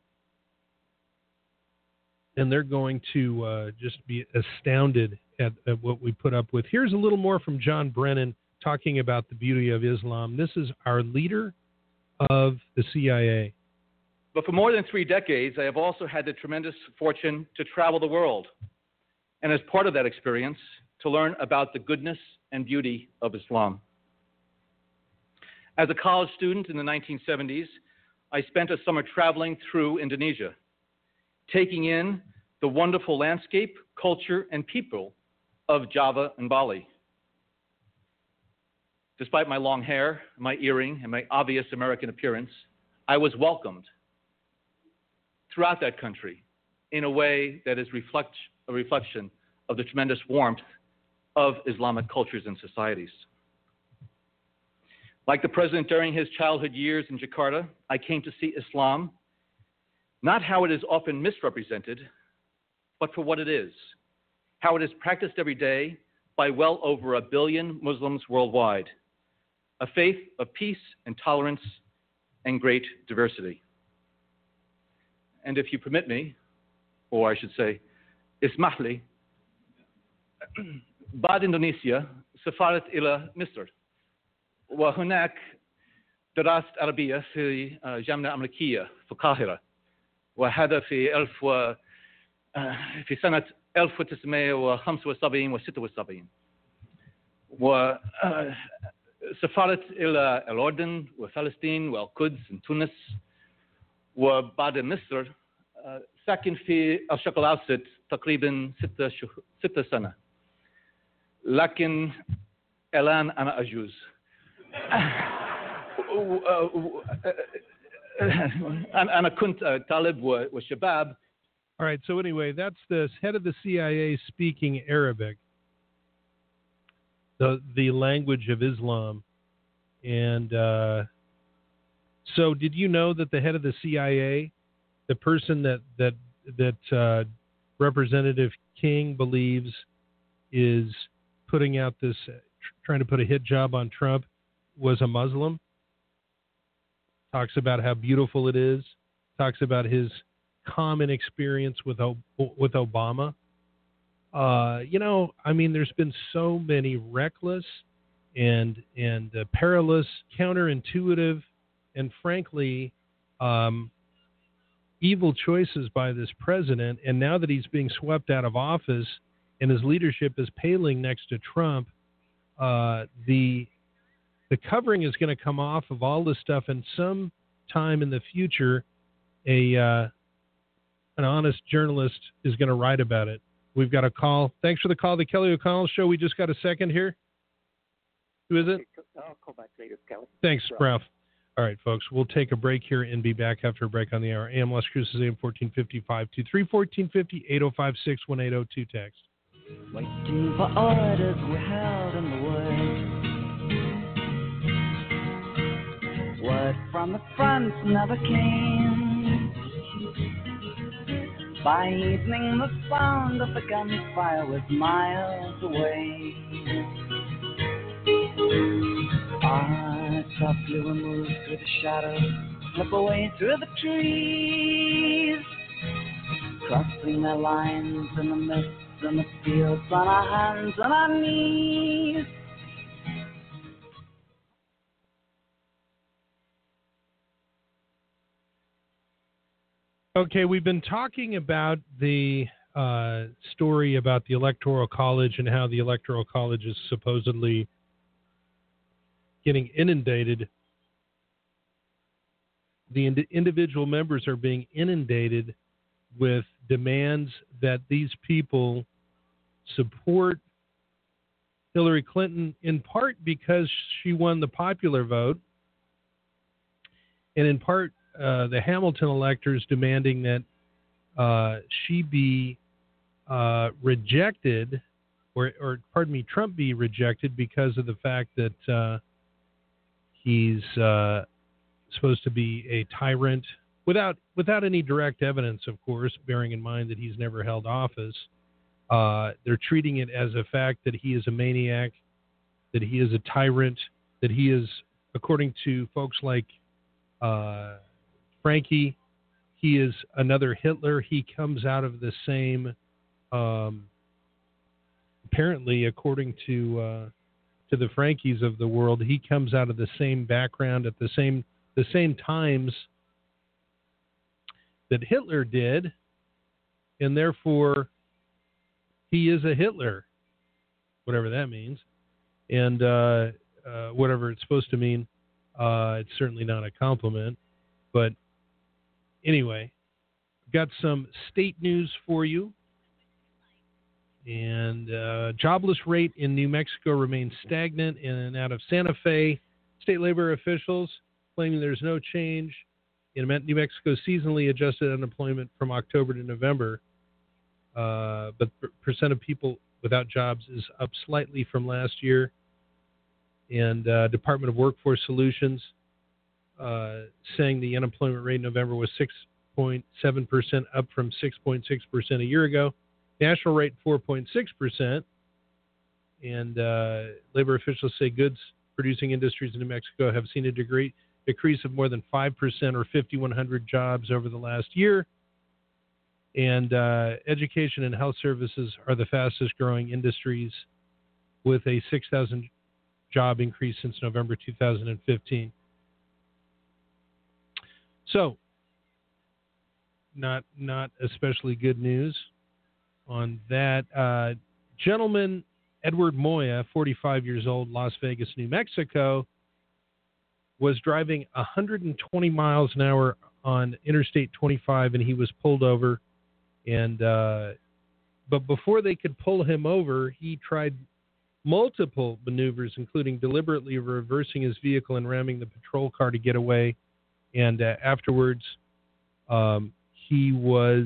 and they're going to uh, just be astounded at, at what we put up with. Here's a little more from John Brennan talking about the beauty of Islam. This is our leader of the C I A. But for more than three decades, I have also had the tremendous fortune to travel the world. And as part of that experience, to learn about the goodness and beauty of Islam. As a college student in the nineteen seventies, I spent a summer traveling through Indonesia, taking in the wonderful landscape, culture, and people of Java and Bali. Despite my long hair, my earring, and my obvious American appearance, I was welcomed throughout that country in a way that is reflect, a reflection of the tremendous warmth of Islamic cultures and societies. Like the president during his childhood years in Jakarta, I came to see Islam not how it is often misrepresented, but for what it is, how it is practiced every day by well over a billion Muslims worldwide, a faith of peace and tolerance and great diversity. And if you permit me, or I should say, اسمح بعد إندونيسيا سافرت إلى مصر وهناك درست عربية في جامعة أمريكية في القاهرة وهذا في ألف و في سنة ألف وتسعمائة وخمسة وسبعين وستة وسبعين وسافرت إلى الأردن وفلسطين والقدس وتونس وبعد مصر ساكن في الشرق الأوسط تقريبا ستة ستة سنة لكن الآن أنا أجوز. أنا كنت طالب وشباب. All right, so anyway, that's the head of the C I A speaking Arabic, the the language of Islam. And uh, so did you know that the head of the C I A, the person that, that, that uh, Representative King believes is putting out this, uh, tr- trying to put a hit job on Trump, was a Muslim? Talks about how beautiful it is. Talks about his common experience with with Obama. Uh, you know, I mean, there's been so many reckless and and uh, perilous, counterintuitive, and frankly, um, evil choices by this president. And now that he's being swept out of office and his leadership is paling next to Trump, uh, the the covering is going to come off of all this stuff, and some time in the future, a uh, an honest journalist is going to write about it. We've got a call. Thanks for the call, the Kelly O'Connell Show. We just got a second here. Who is it? I'll call back later, Kelly. Thanks, Ralph. All right, folks, we'll take a break here and be back after a break on the hour. A M Las Cruces, A M fourteen fifty, five two three, fourteen fifty, eight oh five six, one eight oh two text. Waiting for orders we held in the woods. Word from the front never came. By evening the sound of the gunfire was miles away. I softly we moved through the shadows, slip away through the trees. crossing the lines in the mist in the fields, on our hands, on our knees. Okay, we've been talking about the uh, story about the Electoral College and how the Electoral College is supposedly getting inundated. The ind- individual members are being inundated with demands that these people support Hillary Clinton, in part because she won the popular vote, and in part uh, the Hamilton electors demanding that uh, she be uh, rejected, or, or pardon me, Trump be rejected because of the fact that uh, he's uh, supposed to be a tyrant, without without any direct evidence, of course, bearing in mind that he's never held office. Uh, they're treating it as a fact that he is a maniac, that he is a tyrant, that he is, according to folks like uh, Frankie, he is another Hitler. He comes out of the same, um, apparently, according to uh, to the Frankies of the world, he comes out of the same background at the same the same times that Hitler did, and therefore he is a Hitler, whatever that means, and uh, uh, whatever it's supposed to mean. Uh, it's certainly not a compliment, but anyway, got some state news for you. And uh, jobless rate in New Mexico remains stagnant, and out of Santa Fe, state labor officials claiming there's no change in New Mexico's seasonally adjusted unemployment from October to November. Uh, but the percent of people without jobs is up slightly from last year. And uh, Department of Workforce Solutions uh, saying the unemployment rate in November was six point seven percent, up from six point six percent a year ago. National rate four point six percent. And uh, labor officials say goods producing industries in New Mexico have seen a degree, decrease of more than five percent or fifty-one hundred jobs over the last year. And uh, education and health services are the fastest growing industries, with a six thousand job increase since November two thousand fifteen. So, not not especially good news on that. Uh, gentleman Edward Moya, forty-five years old, Las Vegas, New Mexico, was driving one hundred twenty miles an hour on Interstate twenty-five, and he was pulled over. And uh, but before they could pull him over, he tried multiple maneuvers, including deliberately reversing his vehicle and ramming the patrol car to get away. And uh, afterwards, um, he was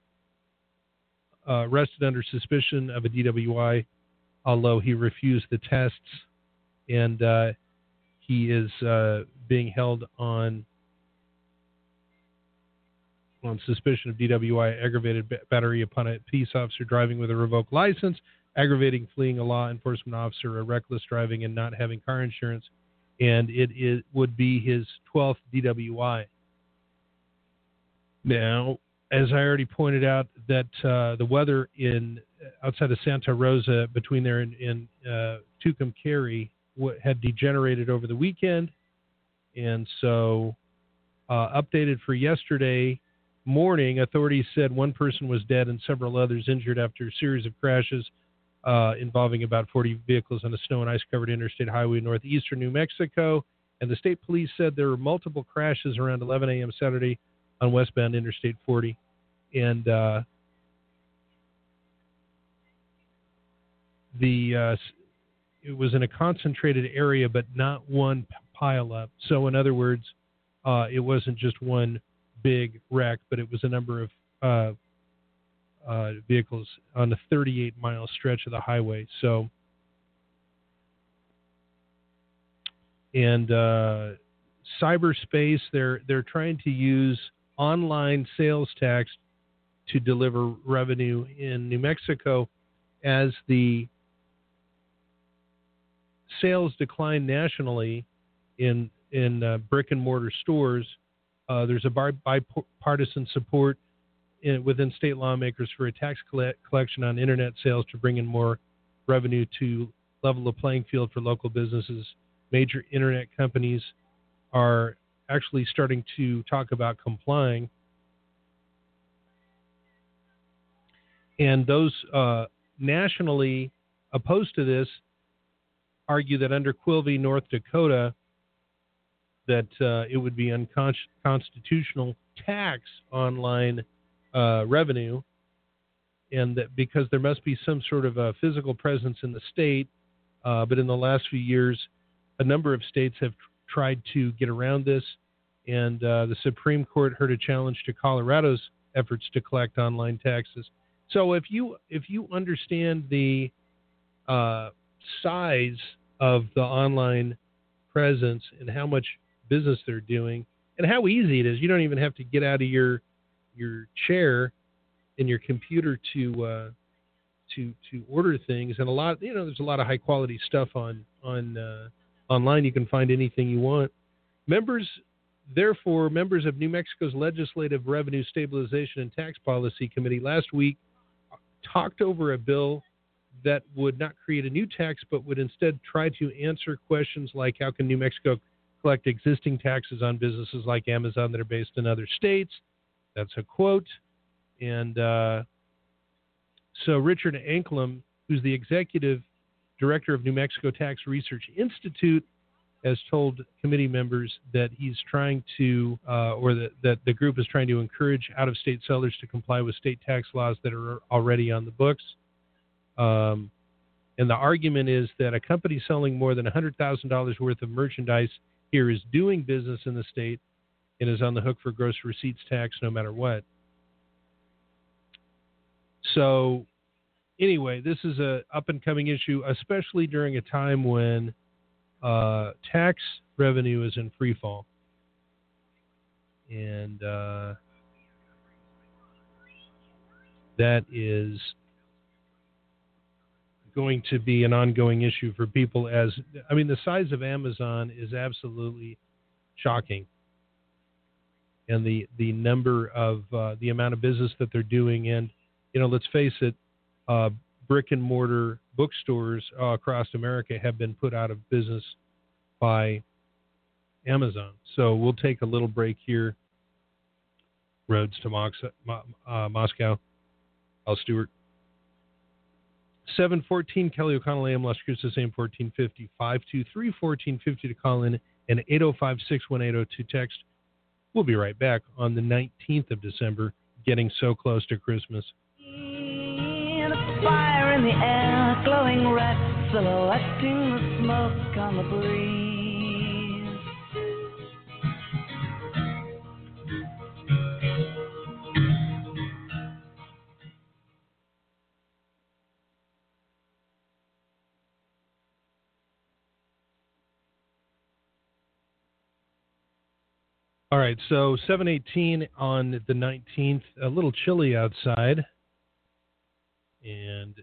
uh, arrested under suspicion of a D W I, although he refused the tests. And uh, he is uh, being held on on suspicion of D W I, aggravated battery upon a peace officer driving with a revoked license, aggravating fleeing a law enforcement officer, a reckless driving, and not having car insurance. And it, it would be his twelfth D W I. Now, as I already pointed out, that uh, the weather in outside of Santa Rosa, between there and, and uh, Tucumcari, had degenerated over the weekend. And so, uh, updated for yesterday morning, authorities said one person was dead and several others injured after a series of crashes uh, involving about forty vehicles on a snow and ice-covered interstate highway in northeastern New Mexico. And the state police said there were multiple crashes around eleven a.m. Saturday on westbound Interstate forty. And uh, the uh, it was in a concentrated area, but not one pileup. So, in other words, uh, it wasn't just one big wreck, but it was a number of uh, uh, vehicles on a thirty-eight mile stretch of the highway. So, and uh, cyberspace, they're they're trying to use online sales tax to deliver revenue in New Mexico as the sales decline nationally in in uh, brick and mortar stores. Uh, there's a bipartisan support in, within state lawmakers for a tax collect, collection on internet sales to bring in more revenue to level the playing field for local businesses. Major internet companies are actually starting to talk about complying. And those uh, nationally opposed to this argue that under Quilvey, North Dakota, that uh, it would be unconstitutional tax online uh, revenue, and that because there must be some sort of a physical presence in the state. Uh, but in the last few years, a number of states have tr- tried to get around this, and uh, the Supreme Court heard a challenge to Colorado's efforts to collect online taxes. So if you if you understand the uh, size of the online presence and how much business they're doing and how easy it is, you don't even have to get out of your your chair in your computer to uh, to to order things. And a lot, you know, there's a lot of high quality stuff on on uh, online. You can find anything you want. Members, therefore, members of New Mexico's Legislative Revenue Stabilization and Tax Policy Committee last week talked over a bill that would not create a new tax, but would instead try to answer questions like how can New Mexico collect existing taxes on businesses like Amazon that are based in other states. That's a quote. And uh, so Richard Anklam, who's the executive director of New Mexico Tax Research Institute, has told committee members that he's trying to, uh, or that, that the group is trying to encourage out-of-state sellers to comply with state tax laws that are already on the books. Um, and the argument is that a company selling more than one hundred thousand dollars worth of merchandise here is doing business in the state and is on the hook for gross receipts tax no matter what. So anyway, this is a up-and-coming issue, especially during a time when uh, tax revenue is in free fall. And uh, that is going to be an ongoing issue for people as, I mean, the size of Amazon is absolutely shocking. And the, the number of, uh, the amount of business that they're doing. And, you know, let's face it, uh, brick and mortar bookstores uh, across America have been put out of business by Amazon. So we'll take a little break here. Roads to Mox- uh, Moscow. Al Stewart. seven fourteen Kelly O'Connell, A M Las Cruces, A M fourteen fifty, five two three, fourteen fifty to call in, and eight oh five, six one eight oh two text. We'll be right back on the nineteenth of December, getting so close to Christmas. Fire in the air, glowing red, silhouetting the smoke on the breeze. All right, so seven eighteen on the nineteenth, a little chilly outside. And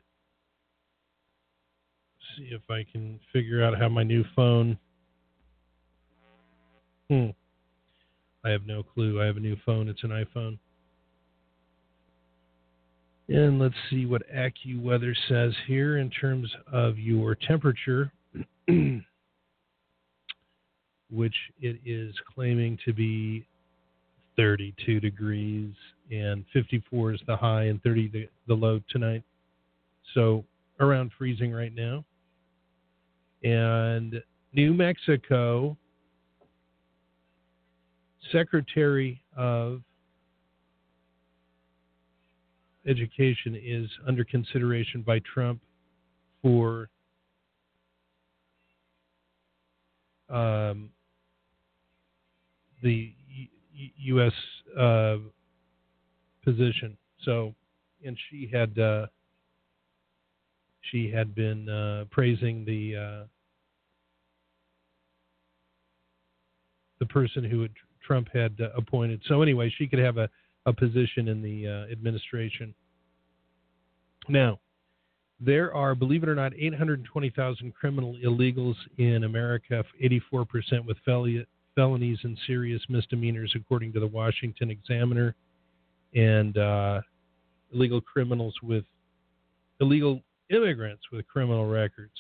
see if I can figure out how my new phone. Hmm. I have no clue. I have a new phone. It's an iPhone. And let's see what AccuWeather says here in terms of your temperature, which it is claiming to be thirty-two degrees and fifty-four is the high and thirty the, the low tonight. So around freezing right now. And New Mexico Secretary of Education is under consideration by Trump for um, the U S uh, position. So, and she had uh, she had been uh, praising the uh, the person who had, Trump had uh, appointed. So anyway, she could have a, a position in the uh, administration. Now, there are, believe it or not, eight hundred twenty thousand criminal illegals in America, eighty-four percent with fel- felonies and serious misdemeanors, according to the Washington Examiner. and uh, illegal criminals with illegal immigrants with criminal records.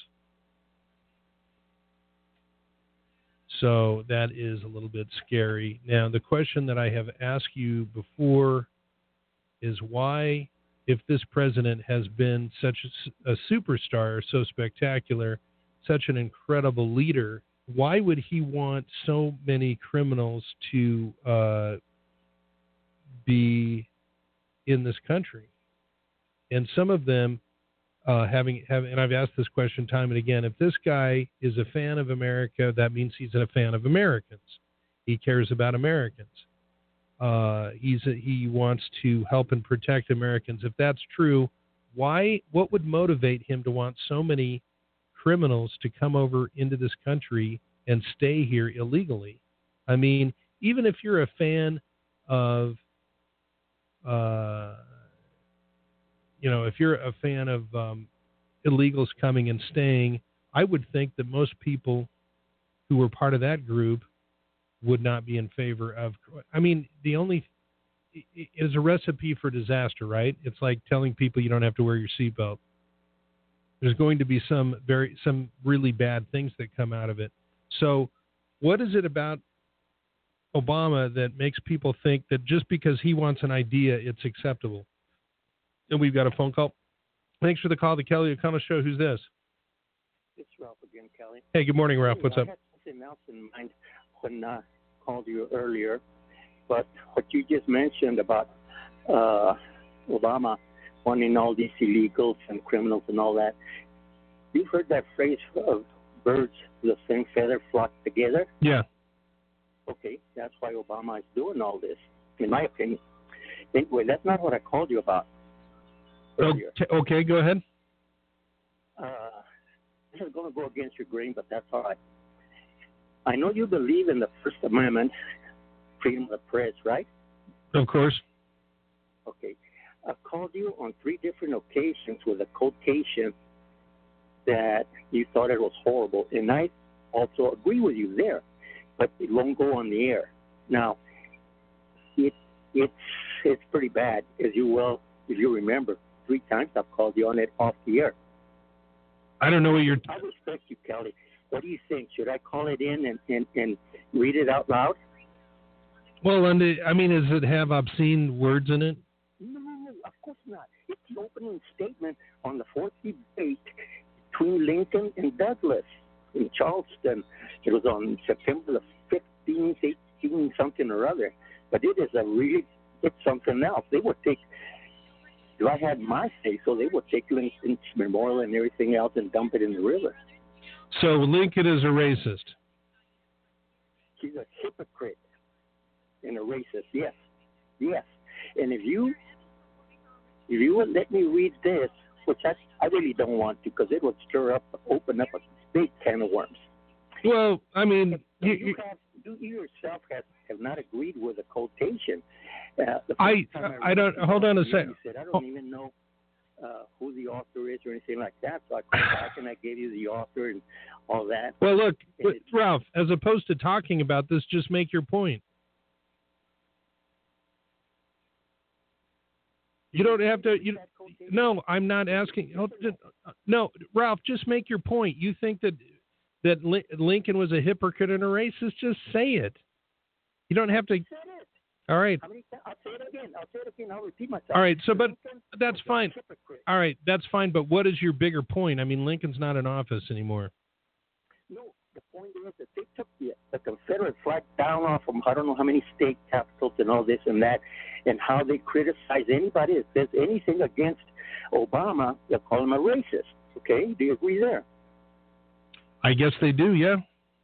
So that is a little bit scary. Now, the question that I have asked you before is why, if this president has been such a, a superstar, so spectacular, such an incredible leader, why would he want so many criminals to uh, be in this country? And some of them uh, having, have, and I've asked this question time and again, if this guy is a fan of America, that means he's a fan of Americans. He cares about Americans. Uh, he's a, he wants to help and protect Americans. If that's true, why? What would motivate him to want so many criminals to come over into this country and stay here illegally? I mean, even if you're a fan of, uh, you know, if you're a fan of um, illegals coming and staying, I would think that most people who were part of that group would not be in favor of. I mean, the only it is a recipe for disaster, right? It's like telling people you don't have to wear your seatbelt. There's going to be some very some really bad things that come out of it. So, what is it about Obama that makes people think that just because he wants an idea, it's acceptable? And we've got a phone call. Thanks for the call, the Kelly O'Connell Show. Who's this? It's Ralph again, Kelly. Hey, good morning, Ralph. What's I up? had something else in mind when I called you earlier, but what you just mentioned about uh, Obama wanting all these illegals and criminals and all that, you've heard that phrase of birds of the same feather flock together? Yeah. Okay, that's why Obama is doing all this, in my opinion. Anyway, that's not what I called you about earlier. Okay, okay, go ahead. Uh, this is going to go against your grain, but that's all right. I know you believe in the First Amendment, freedom of the press, right? Of course. Okay. I've called you on three different occasions with a quotation that you thought it was horrible, and I also agree with you there, but it won't go on the air. Now, it it's it's pretty bad, as you will, if you remember. Three times I've called you on it off the air. I don't know what you're. I respect you, Kelly. What do you think? Should I call it in and, and, and read it out loud? Well, and it, I mean, does it have obscene words in it? No, no, no, of course not. It's the opening statement on the fourth debate between Lincoln and Douglas in Charleston. It was on September the fifteenth, eighteenth, something or other. But it is a really, it's something else. They would take, if I had my say so, they would take Lincoln's memorial and everything else and dump it in the river. So Lincoln is a racist. He's a hypocrite and a racist. Yes, yes. And if you, if you would let me read this, which I, I really don't want to, because it would stir up, open up a big can of worms. Well, I mean, you, you, have, you yourself have, have not agreed with the quotation. Uh, the I I, I don't. Hold on a second. Said, I don't oh. even know uh, who the author is or anything like that. So I called back and I gave you the author and all that. Well, look, it, Ralph, as opposed to talking about this, just make your point. You don't have to. You, no, I'm not asking. No, Ralph, just make your point. You think that that Lincoln was a hypocrite and a racist? Just say it. You don't have to. All right. I'll say it again. I'll say it again. I'll repeat myself. All right. So, but that's fine. All right, that's fine. But what is your bigger point? I mean, Lincoln's not in office anymore. No, the point is that they took the, the Confederate flag down off from I don't know how many state capitals and all this and that, and how they criticize anybody that says anything against Obama, they'll call him a racist. Okay? Do you agree there? I guess they do, yeah.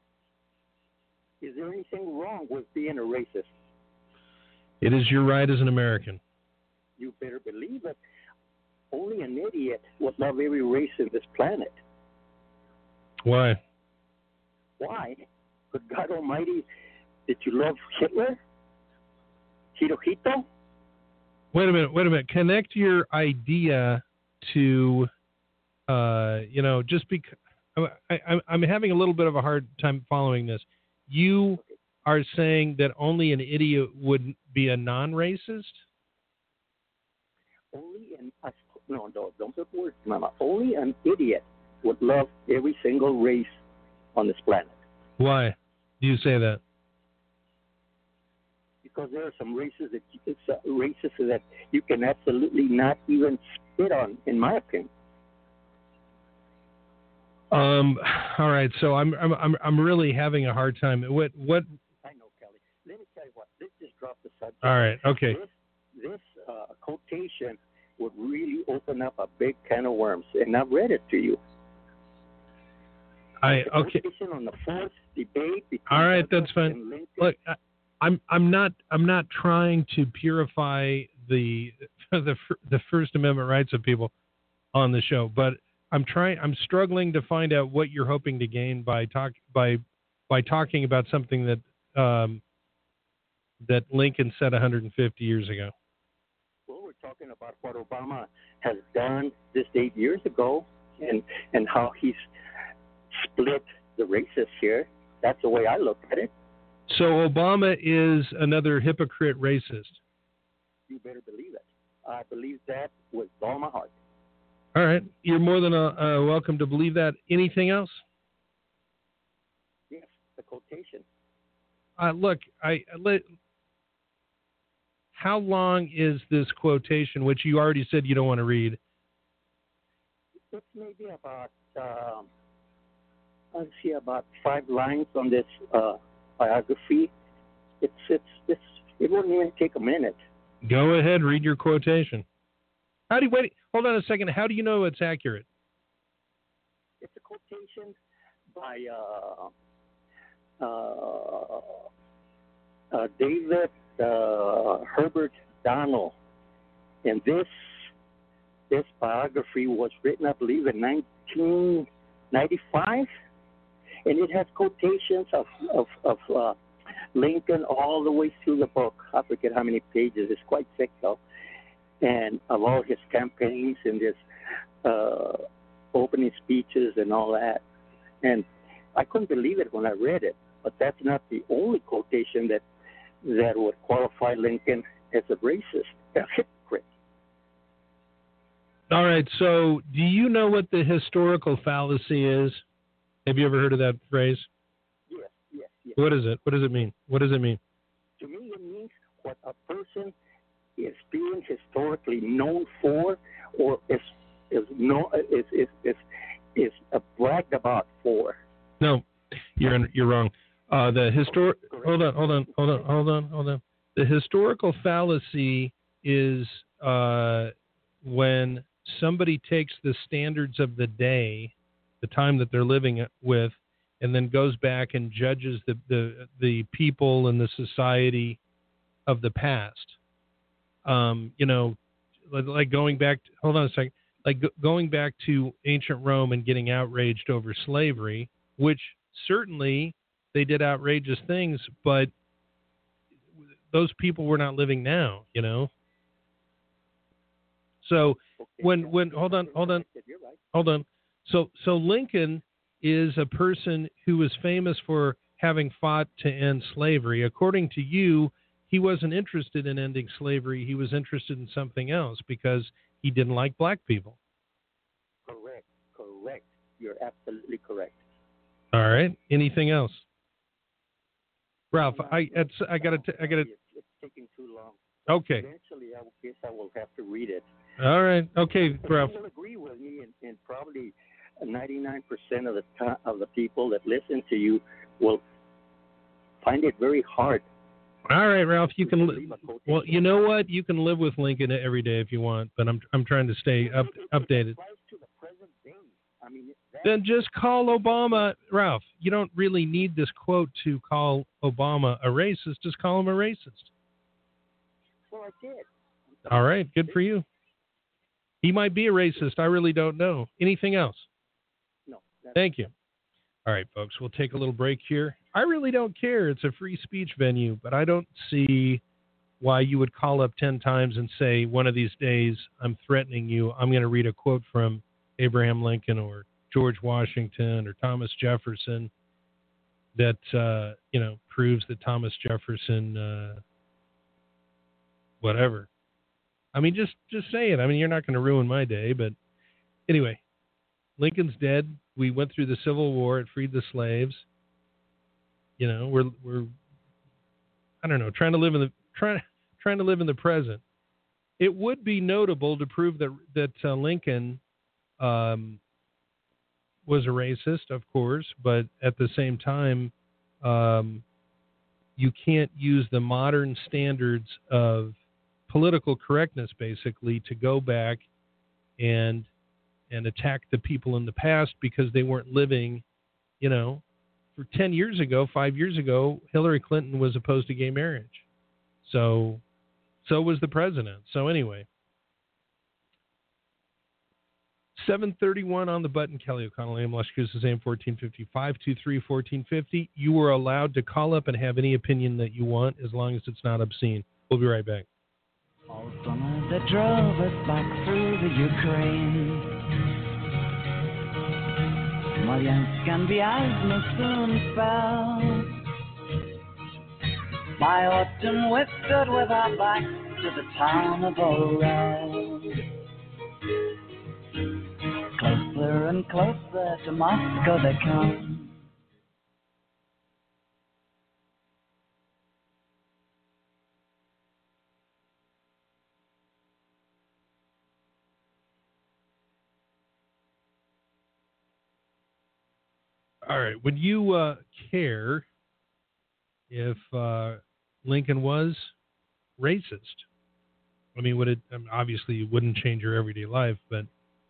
Is there anything wrong with being a racist? It is your right as an American. You better believe it. Only an idiot would love every race in this planet. Why? Why? Good God Almighty, did you love Hitler? Hirohito? Wait a minute, wait a minute. Connect your idea to, uh, you know, just because I, I, I'm having a little bit of a hard time following this. You are saying that only an idiot would be a non-racist? Only an uh, no, no, don't put words, Mama. Only an idiot would love every single race on this planet. Why do you say that? Because there are some races that it's, uh, races that you can absolutely not even spit on, in my opinion. Um. All right. So I'm I'm I'm I'm really having a hard time. What what? I know, Kelly. Let me tell you what. Let's just drop the subject. All right. Okay. This, this uh, quotation would really open up a big can of worms, and I've read it to you. I the okay. Quotation on the fourth debate. All right. That's fine. Look, I, I'm I'm not I'm not trying to purify the the the First Amendment rights of people on the show, but I'm trying. I'm struggling to find out what you're hoping to gain by talk by by talking about something that um, that Lincoln said one hundred fifty years ago. Well, we're talking about what Obama has done this eight years ago, and and how he's split the races here. That's the way I look at it. So Obama is another hypocrite racist. You better believe it. I believe that with all my heart. All right. You're more than uh, uh, welcome to believe that. Anything else? Yes, the quotation. Uh, look, I let. How long is this quotation, which you already said you don't want to read? It's maybe about, um, let's see, about five lines on this uh, biography. It's it's it's it wouldn't even take a minute. Go ahead, read your quotation. How do you wait? Hold on a second. How do you know it's accurate? It's a quotation by uh, uh, uh, David uh, Herbert Donnell, and this this biography was written, I believe, in nineteen ninety-five, and it has quotations of of, of uh, Lincoln all the way through the book. I forget how many pages. It's quite thick, though. And of all his campaigns and his uh, opening speeches and all that. And I couldn't believe it when I read it, but that's not the only quotation that that would qualify Lincoln as a racist, a hypocrite. All right, so do you know what the historical fallacy is? Have you ever heard of that phrase? Yes, yes, yes. What is it? What does it mean? What does it mean? To me, it means what a person is being historically known for, or is is no is is is, is uh, bragged about for. No, you're you're wrong. Uh, the histor. Hold on, hold on, hold on, hold on, hold on. The historical fallacy is uh, when somebody takes the standards of the day, the time that they're living with, and then goes back and judges the the, the people and the society of the past. Um, you know, like going back, to, hold on a second, like go, going back to ancient Rome and getting outraged over slavery, which certainly they did outrageous things, but those people were not living now, you know? So when, when, hold on, hold on, hold on. So, so Lincoln is a person who was famous for having fought to end slavery. According to you, he wasn't interested in ending slavery. He was interested in something else because he didn't like black people. Correct. Correct. You're absolutely correct. All right. Anything else? Ralph, I it's, I got to I got to. It's taking too long. Okay. Eventually, I guess I will have to read it. All right. Okay, But Ralph. you will agree with me, and, and probably ninety-nine percent of the time, of the people that listen to you will find it very hard. All right, Ralph. You can. Li- well, you know what? You can live with Lincoln every day if you want, but I'm I'm trying to stay up updated. I mean, Then just call Obama, Ralph. You don't really need this quote to call Obama a racist. Just call him a racist. well, I did. All right, good for you. He might be a racist. I really don't know. Anything else? No. Thank you. All right, folks, we'll take a little break here. I really don't care. It's a free speech venue, but I don't see why you would call up ten times and say, one of these days, I'm threatening you. I'm going to read a quote from Abraham Lincoln or George Washington or Thomas Jefferson that, uh, you know, proves that Thomas Jefferson, uh, whatever. I mean, just just say it. I mean, you're not going to ruin my day, but anyway, Lincoln's dead. We went through the Civil War. It freed the slaves. You know, we're we're I don't know, trying to live in the trying trying to live in the present. It would be notable to prove that that uh, Lincoln um, was a racist, of course, but at the same time, um, you can't use the modern standards of political correctness, basically, to go back and and attack the people in the past because they weren't living, you know. For ten years ago, five years ago, Hillary Clinton was opposed to gay marriage. So, so was the president. So anyway, seven thirty-one on the button. Kelly O'Connell, A M Lascaux, A M fourteen fifty, five two three, fourteen fifty. You are allowed to call up and have any opinion that you want as long as it's not obscene. We'll be right back. All summer that drove us back through the Ukraine. Smolensk Vyazma soon fell. My autumn whispered with our backs to the town of Orel. Closer and closer to Moscow they come. All right. Would you uh, care if uh, Lincoln was racist? I mean, would it? I mean, obviously, it wouldn't change your everyday life, but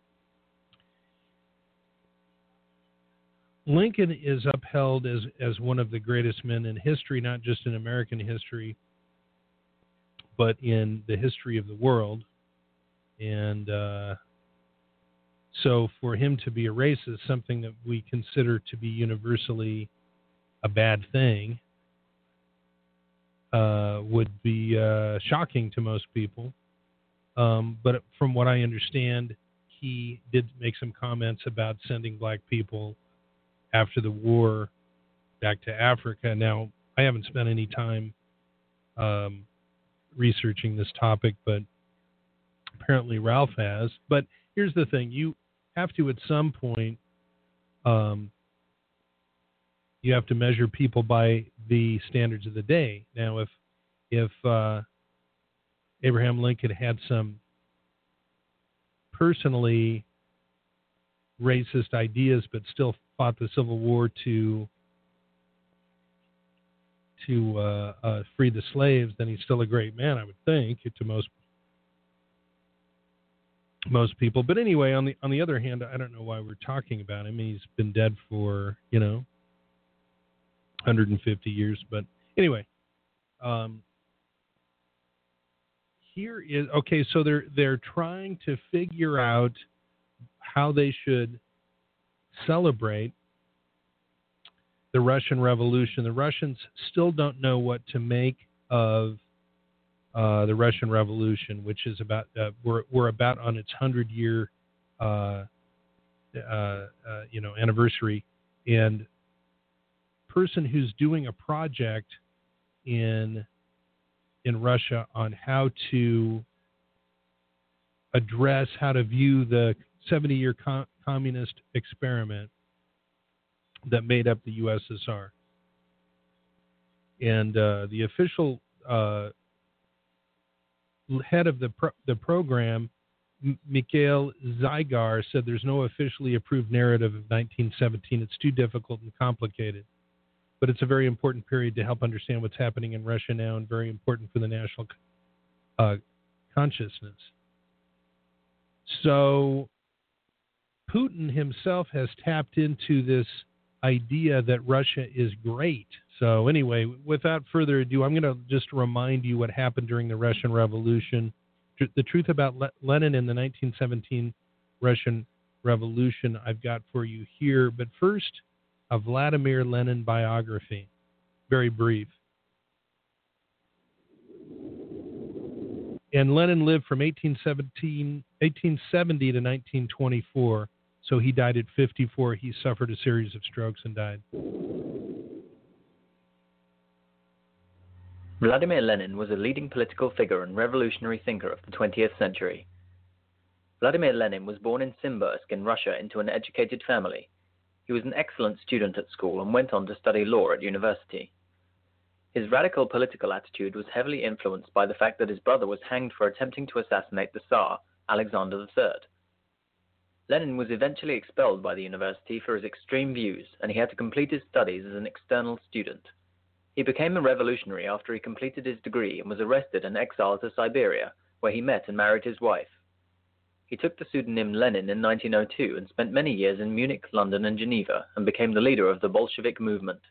Lincoln is upheld as as one of the greatest men in history, not just in American history, but in the history of the world. And uh, so for him to be a racist, something that we consider to be universally a bad thing, uh, would be uh, shocking to most people. Um, but from what I understand, he did make some comments about sending black people after the war back to Africa. Now, I haven't spent any time um, researching this topic, but apparently Ralph has. But here's the thing. You have to, at some point, um, you have to measure people by the standards of the day. Now, if if uh, Abraham Lincoln had some personally racist ideas, but still fought the Civil War to to uh, uh, free the slaves, then he's still a great man, I would think, to most most people. But anyway, on the on the other hand, I don't know why we're talking about him. He's been dead for, you know, one hundred fifty years. But anyway, um, here is okay. So they're they're trying to figure out how they should celebrate the Russian Revolution. The Russians still don't know what to make of uh, the Russian Revolution, which is about uh, we're we're about on its hundred year uh, uh, uh, you know anniversary, and person who's doing a project in in Russia on how to address how to view the seventy year com- communist experiment that made up the U S S R. And uh, the official uh, head of the pro- the program, M- Mikhail Zygar, said there's no officially approved narrative of nineteen seventeen. It's too difficult and complicated. But it's a very important period to help understand what's happening in Russia now, and very important for the national uh, consciousness. So Putin himself has tapped into this idea that Russia is great. So anyway, without further ado, I'm going to just remind you what happened during the Russian Revolution. The truth about Le- Lenin in the nineteen seventeen Russian Revolution I've got for you here. But first, a Vladimir Lenin biography, very brief. And Lenin lived from eighteen seventy to nineteen twenty-four. So he died at fifty-four. He suffered a series of strokes and died. Vladimir Lenin was a leading political figure and revolutionary thinker of the twentieth century. Vladimir Lenin was born in Simbirsk in Russia into an educated family. He was an excellent student at school and went on to study law at university. His radical political attitude was heavily influenced by the fact that his brother was hanged for attempting to assassinate the Tsar, Alexander the Third. Lenin was eventually expelled by the university for his extreme views, and he had to complete his studies as an external student. He became a revolutionary after he completed his degree and was arrested and exiled to Siberia, where he met and married his wife. He took the pseudonym Lenin in nineteen oh two and spent many years in Munich, London, and Geneva, and became the leader of the Bolshevik movement.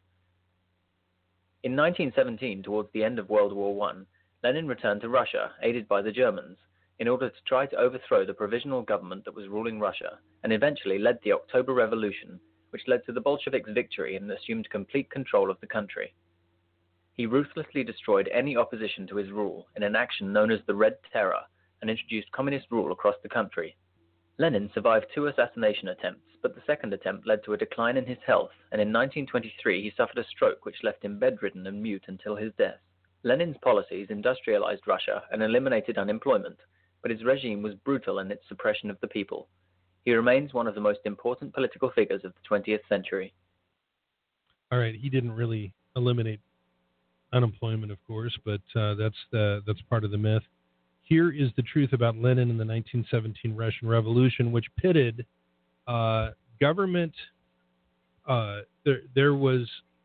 In nineteen seventeen, towards the end of World War One, Lenin returned to Russia, aided by the Germans, in order to try to overthrow the provisional government that was ruling Russia, and eventually led the October Revolution, which led to the Bolsheviks' victory and assumed complete control of the country. He ruthlessly destroyed any opposition to his rule in an action known as the Red Terror, and introduced communist rule across the country. Lenin survived two assassination attempts, but the second attempt led to a decline in his health, and in nineteen twenty-three he suffered a stroke which left him bedridden and mute until his death. Lenin's policies industrialized Russia and eliminated unemployment, but his regime was brutal in its suppression of the people. He remains one of the most important political figures of the twentieth century. All right, he didn't really eliminate unemployment, of course, but uh, that's the, that's part of the myth. Here is the truth about Lenin and the nineteen seventeen Russian Revolution, which pitted uh, government. Uh, there, there was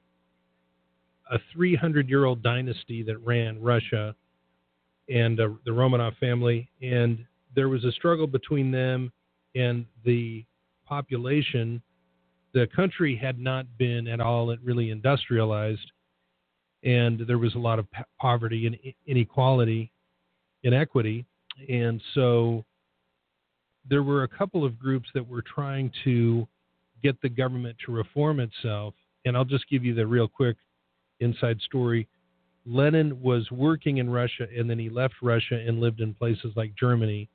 a three hundred year old dynasty that ran Russia, and uh, the Romanov family, and there was a struggle between them and the population. The country had not been at all really industrialized, and there was a lot of p- poverty and inequality, inequity, and so there were a couple of groups that were trying to get the government to reform itself, and I'll just give you the real quick inside story. Lenin was working in Russia, and then he left Russia and lived in places like Germany.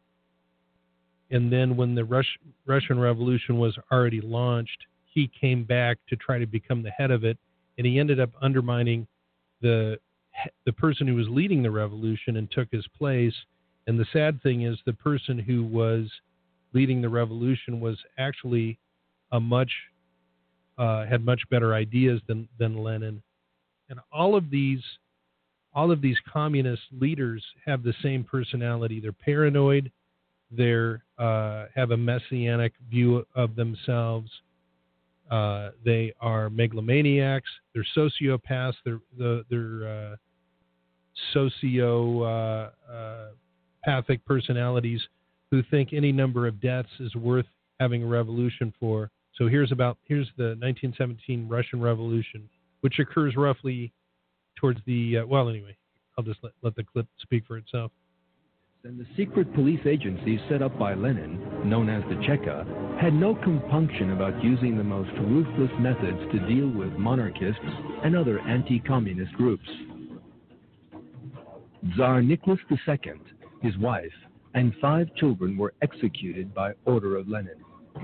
And then when the Rus- Russian Revolution was already launched, he came back to try to become the head of it, and he ended up undermining the the person who was leading the revolution and took his place. And the sad thing is the person who was leading the revolution was actually a much uh, had much better ideas than than Lenin. And all of these, all of these communist leaders have the same personality. They're paranoid. They uh, have a messianic view of themselves. Uh, they are megalomaniacs. They're sociopaths. They're the, they're uh, sociopathic uh, personalities who think any number of deaths is worth having a revolution for. So here's about here's the nineteen seventeen Russian Revolution, which occurs roughly towards the, uh, well, anyway, I'll just let, let the clip speak for itself. And the secret police agency set up by Lenin, known as the Cheka, had no compunction about using the most ruthless methods to deal with monarchists and other anti-communist groups. Tsar Nicholas the Second, his wife, and five children were executed by order of Lenin.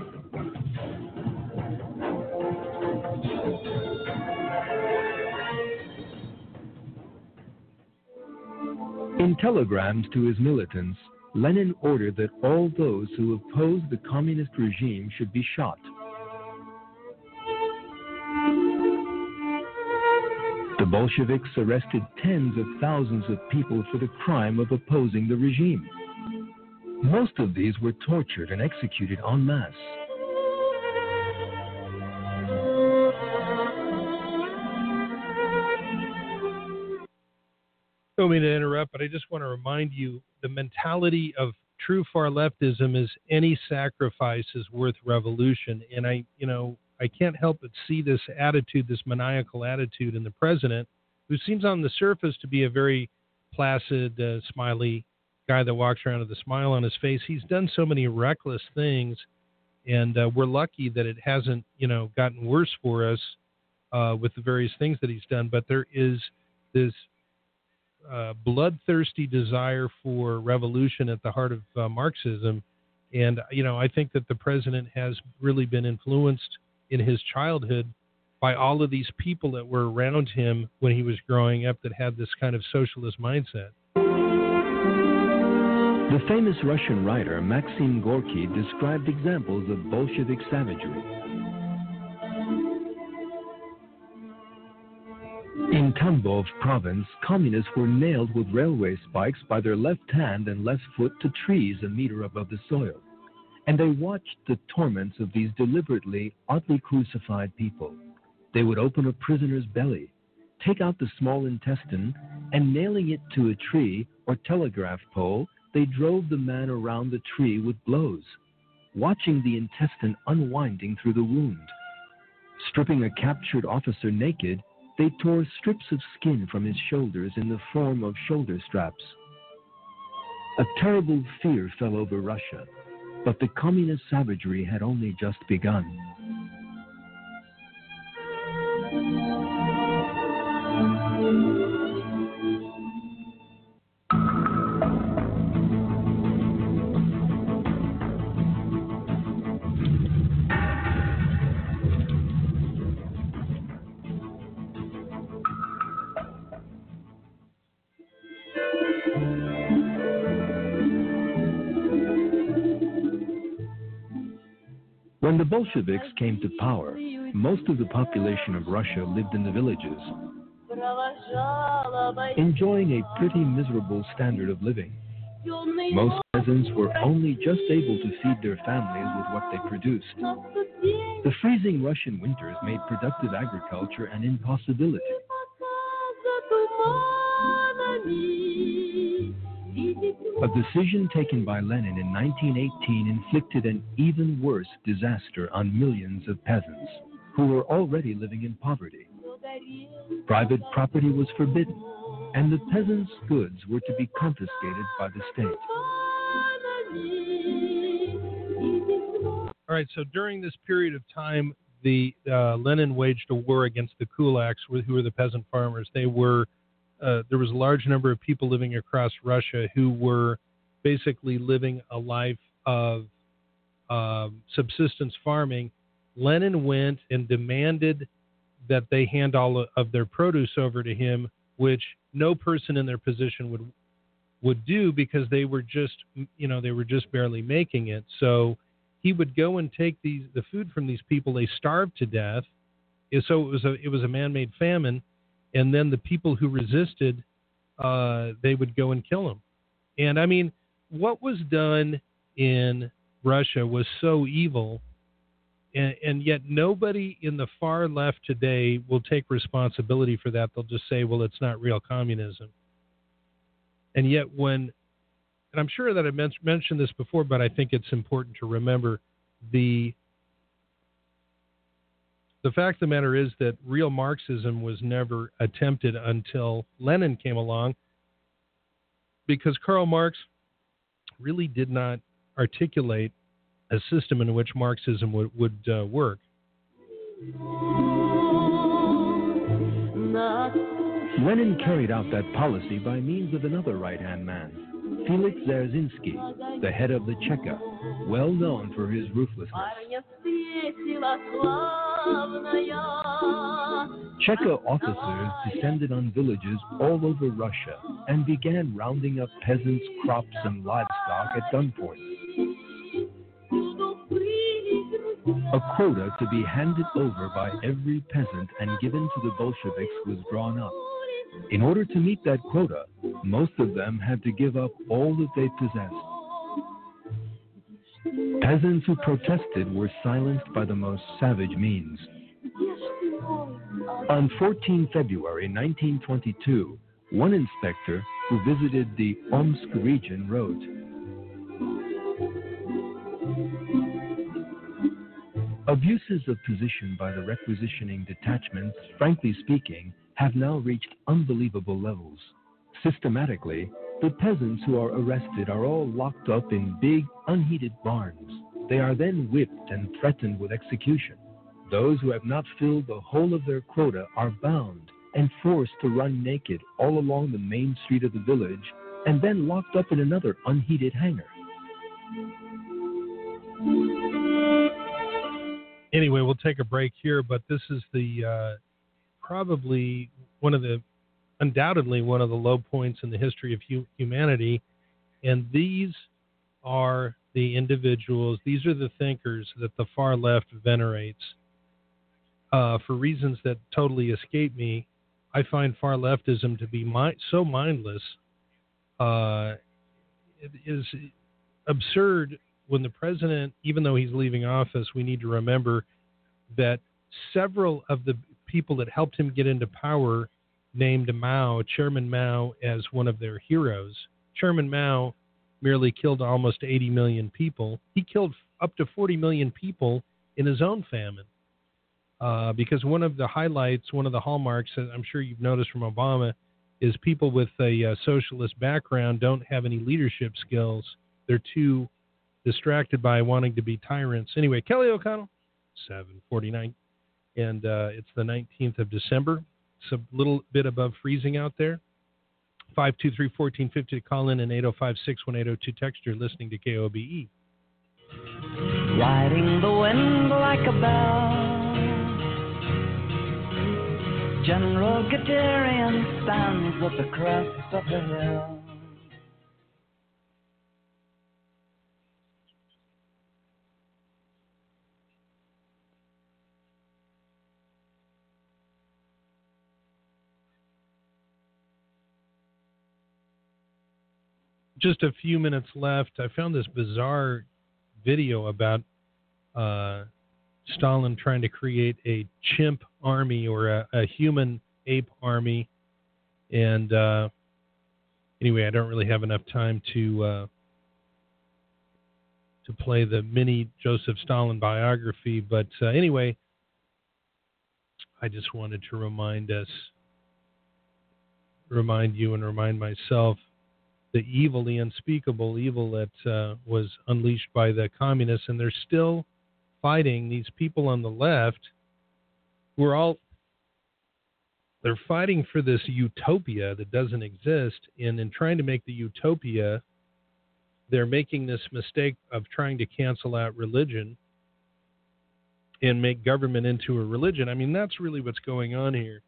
In telegrams to his militants, Lenin ordered that all those who opposed the communist regime should be shot. The Bolsheviks arrested tens of thousands of people for the crime of opposing the regime. Most of these were tortured and executed en masse. I don't mean to interrupt, but I just want to remind you the mentality of true far leftism is any sacrifice is worth revolution. And I, you know, I can't help but see this attitude, this maniacal attitude in the president, who seems on the surface to be a very placid, uh, smiley guy that walks around with a smile on his face. He's done so many reckless things, and uh, we're lucky that it hasn't, you know, gotten worse for us uh, with the various things that he's done. But there is this Uh, bloodthirsty desire for revolution at the heart of uh, Marxism. And, you know, I think that the president has really been influenced in his childhood by all of these people that were around him when he was growing up that had this kind of socialist mindset. The famous Russian writer Maxim Gorky described examples of Bolshevik savagery. In Tambov province, communists were nailed with railway spikes by their left hand and left foot to trees a meter above the soil, and they watched the torments of these deliberately, oddly crucified people. They would open a prisoner's belly, take out the small intestine, and nailing it to a tree or telegraph pole, they drove the man around the tree with blows, watching the intestine unwinding through the wound. Stripping a captured officer naked, they tore strips of skin from his shoulders in the form of shoulder straps. A terrible fear fell over Russia, but the communist savagery had only just begun. When the Bolsheviks came to power, most of the population of Russia lived in the villages, enjoying a pretty miserable standard of living. Most peasants were only just able to feed their families with what they produced. The freezing Russian winters made productive agriculture an impossibility. A decision taken by Lenin in nineteen eighteen inflicted an even worse disaster on millions of peasants who were already living in poverty. Private property was forbidden, and the peasants' goods were to be confiscated by the state. All right, so during this period of time, the uh, Lenin waged a war against the kulaks, who were the peasant farmers. They were Uh, there was a large number of people living across Russia who were basically living a life of uh, subsistence farming. Lenin went and demanded that they hand all of their produce over to him, which no person in their position would would do because they were just, you know, they were just barely making it. So he would go and take these the food from these people. They starved to death. So it was a it was a man-made famine. And then the people who resisted, uh, they would go and kill them. And I mean, what was done in Russia was so evil, and, and yet nobody in the far left today will take responsibility for that. They'll just say, well, it's not real communism. And yet when, and I'm sure that I men- mentioned this before, but I think it's important to remember, the The fact of the matter is that real Marxism was never attempted until Lenin came along, because Karl Marx really did not articulate a system in which Marxism would, would uh, work. Lenin carried out that policy by means of another right-hand man, Felix Dzerzhinsky, the head of the Cheka, well known for his ruthlessness. Cheka officers descended on villages all over Russia and began rounding up peasants, crops, and livestock at gunpoint. A quota to be handed over by every peasant and given to the Bolsheviks was drawn up. In order to meet that quota, most of them had to give up all that they possessed. Peasants who protested were silenced by the most savage means. On the fourteenth of February nineteen twenty-two, one inspector who visited the Omsk region wrote, "Abuses of position by the requisitioning detachments, frankly speaking, have now reached unbelievable levels. Systematically, the peasants who are arrested are all locked up in big, unheated barns. They are then whipped and threatened with execution. Those who have not filled the whole of their quota are bound and forced to run naked all along the main street of the village and then locked up in another unheated hangar." anyway, we'll take a break here, but this is the uh, probably one of the, undoubtedly one of the low points in the history of hu- humanity. And these are the individuals, these are the thinkers that the far left venerates uh, for reasons that totally escape me. I find far leftism to be mi- so mindless. Uh, it is absurd when the president, even though he's leaving office, we need to remember that several of the people that helped him get into power named Mao, Chairman Mao, as one of their heroes. Chairman Mao merely killed almost eighty million people. He killed up to forty million people in his own famine. Uh, because one of the highlights, one of the hallmarks, that I'm sure you've noticed from Obama, is people with a uh, socialist background don't have any leadership skills. They're too distracted by wanting to be tyrants. Anyway, Kelly O'Connell, seven forty-nine, and uh, it's the nineteenth of December. It's a little bit above freezing out there. five two three, one four five zero to call in, and eight oh five, six one eight oh two text. You're listening to K O B E. Riding the wind like a bell, General Guderian stands at the crest of the hill. Just a few minutes left. I found this bizarre video about uh, Stalin trying to create a chimp army or a, a human ape army. And uh, anyway, I don't really have enough time to uh, to play the mini Joseph Stalin biography. But uh, anyway, I just wanted to remind us, remind you and remind myself, the evil, the unspeakable evil that uh, was unleashed by the communists, and they're still fighting. These people on the left, who are all, they're fighting for this utopia that doesn't exist, and in trying to make the utopia, they're making this mistake of trying to cancel out religion and make government into a religion. I mean, that's really what's going on here.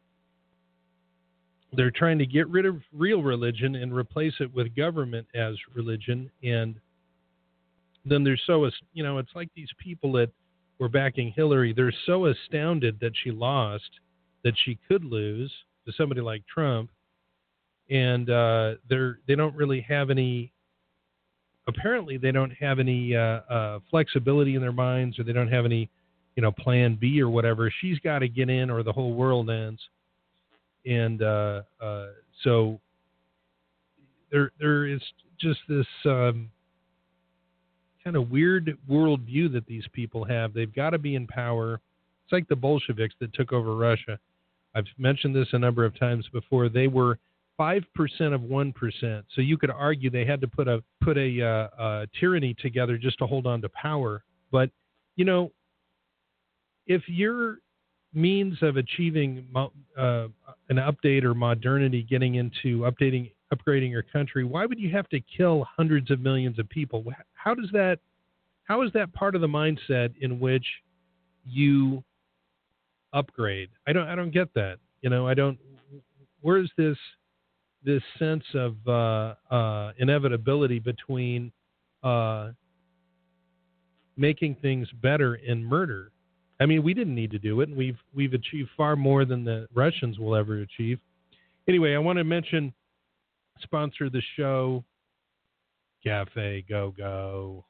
They're trying to get rid of real religion and replace it with government as religion. And then they're so, you know, it's like these people that were backing Hillary. They're so astounded that she lost, that she could lose to somebody like Trump. And uh, they're, they don't really have any, apparently they don't have any uh, uh, flexibility in their minds, or they don't have any, you know, plan B or whatever. She's got to get in or the whole world ends. And uh, uh, so there, there is just this um, kind of weird worldview that these people have. They've got to be in power. It's like the Bolsheviks that took over Russia. I've mentioned this a number of times before. They were five percent of one percent. So you could argue they had to put a put a, uh, a tyranny together just to hold on to power. But, you know, if you're means of achieving uh, an update or modernity, getting into updating, upgrading your country, why would you have to kill hundreds of millions of people? How does that, how is that part of the mindset in which you upgrade? I don't, I don't get that. You know, I don't, where's this, this sense of uh, uh, inevitability between uh, making things better and murder? I mean, we didn't need to do it, and we've we've achieved far more than the Russians will ever achieve. Anyway, I want to mention, sponsor the show, Cafe Go Go.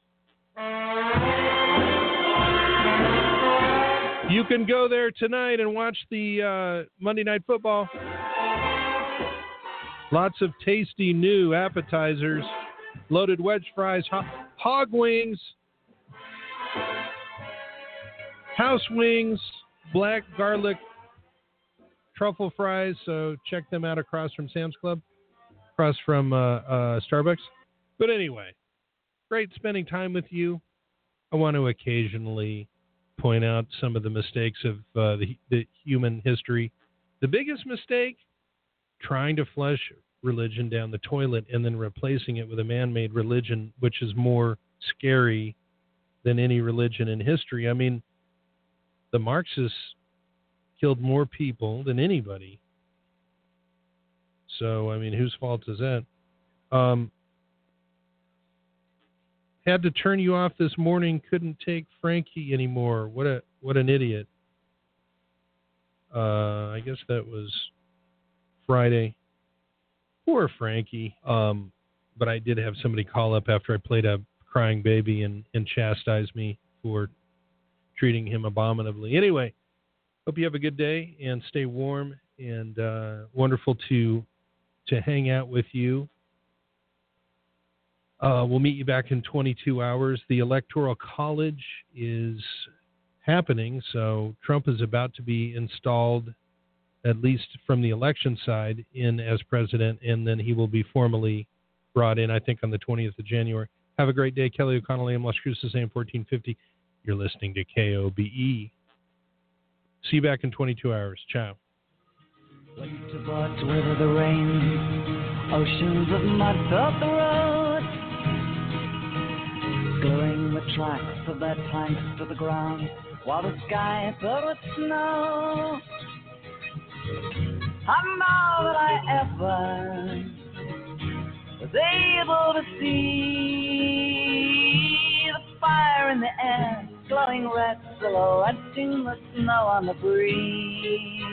You can go there tonight and watch the uh, Monday Night Football. Lots of tasty new appetizers, loaded wedge fries, ho- hog wings, house wings, black garlic truffle fries. So check them out across from Sam's Club, across from uh, uh, Starbucks. But anyway, great spending time with you. I want to occasionally point out some of the mistakes of uh, the, the human history. The biggest mistake, trying to flush religion down the toilet and then replacing it with a man-made religion, which is more scary than any religion in history. I mean, the Marxists killed more people than anybody. So, I mean, whose fault is that? Um, had to turn you off this morning. Couldn't take Frankie anymore. What a what an idiot. Uh, I guess that was Friday. Poor Frankie. Um, but I did have somebody call up after I played a crying baby and, and chastised me for treating him abominably. Anyway, hope you have a good day and stay warm, and uh, wonderful to to hang out with you. Uh, we'll meet you back in twenty-two hours. The Electoral College is happening, so Trump is about to be installed, at least from the election side, in as president, and then he will be formally brought in, I think, on the twentieth of January. Have a great day. Kelly O'Connell, A M Las Cruces, A M fourteen fifty. You're listening to K O B E. See you back in twenty-two hours. Ciao. Winter brought with the rain, oceans of mud filled the road, gluing the tracks of their tanks to the ground, while the sky filled with snow. And now that I ever was able to see the fire in the air, glowing red, silhouetting the snow on the breeze.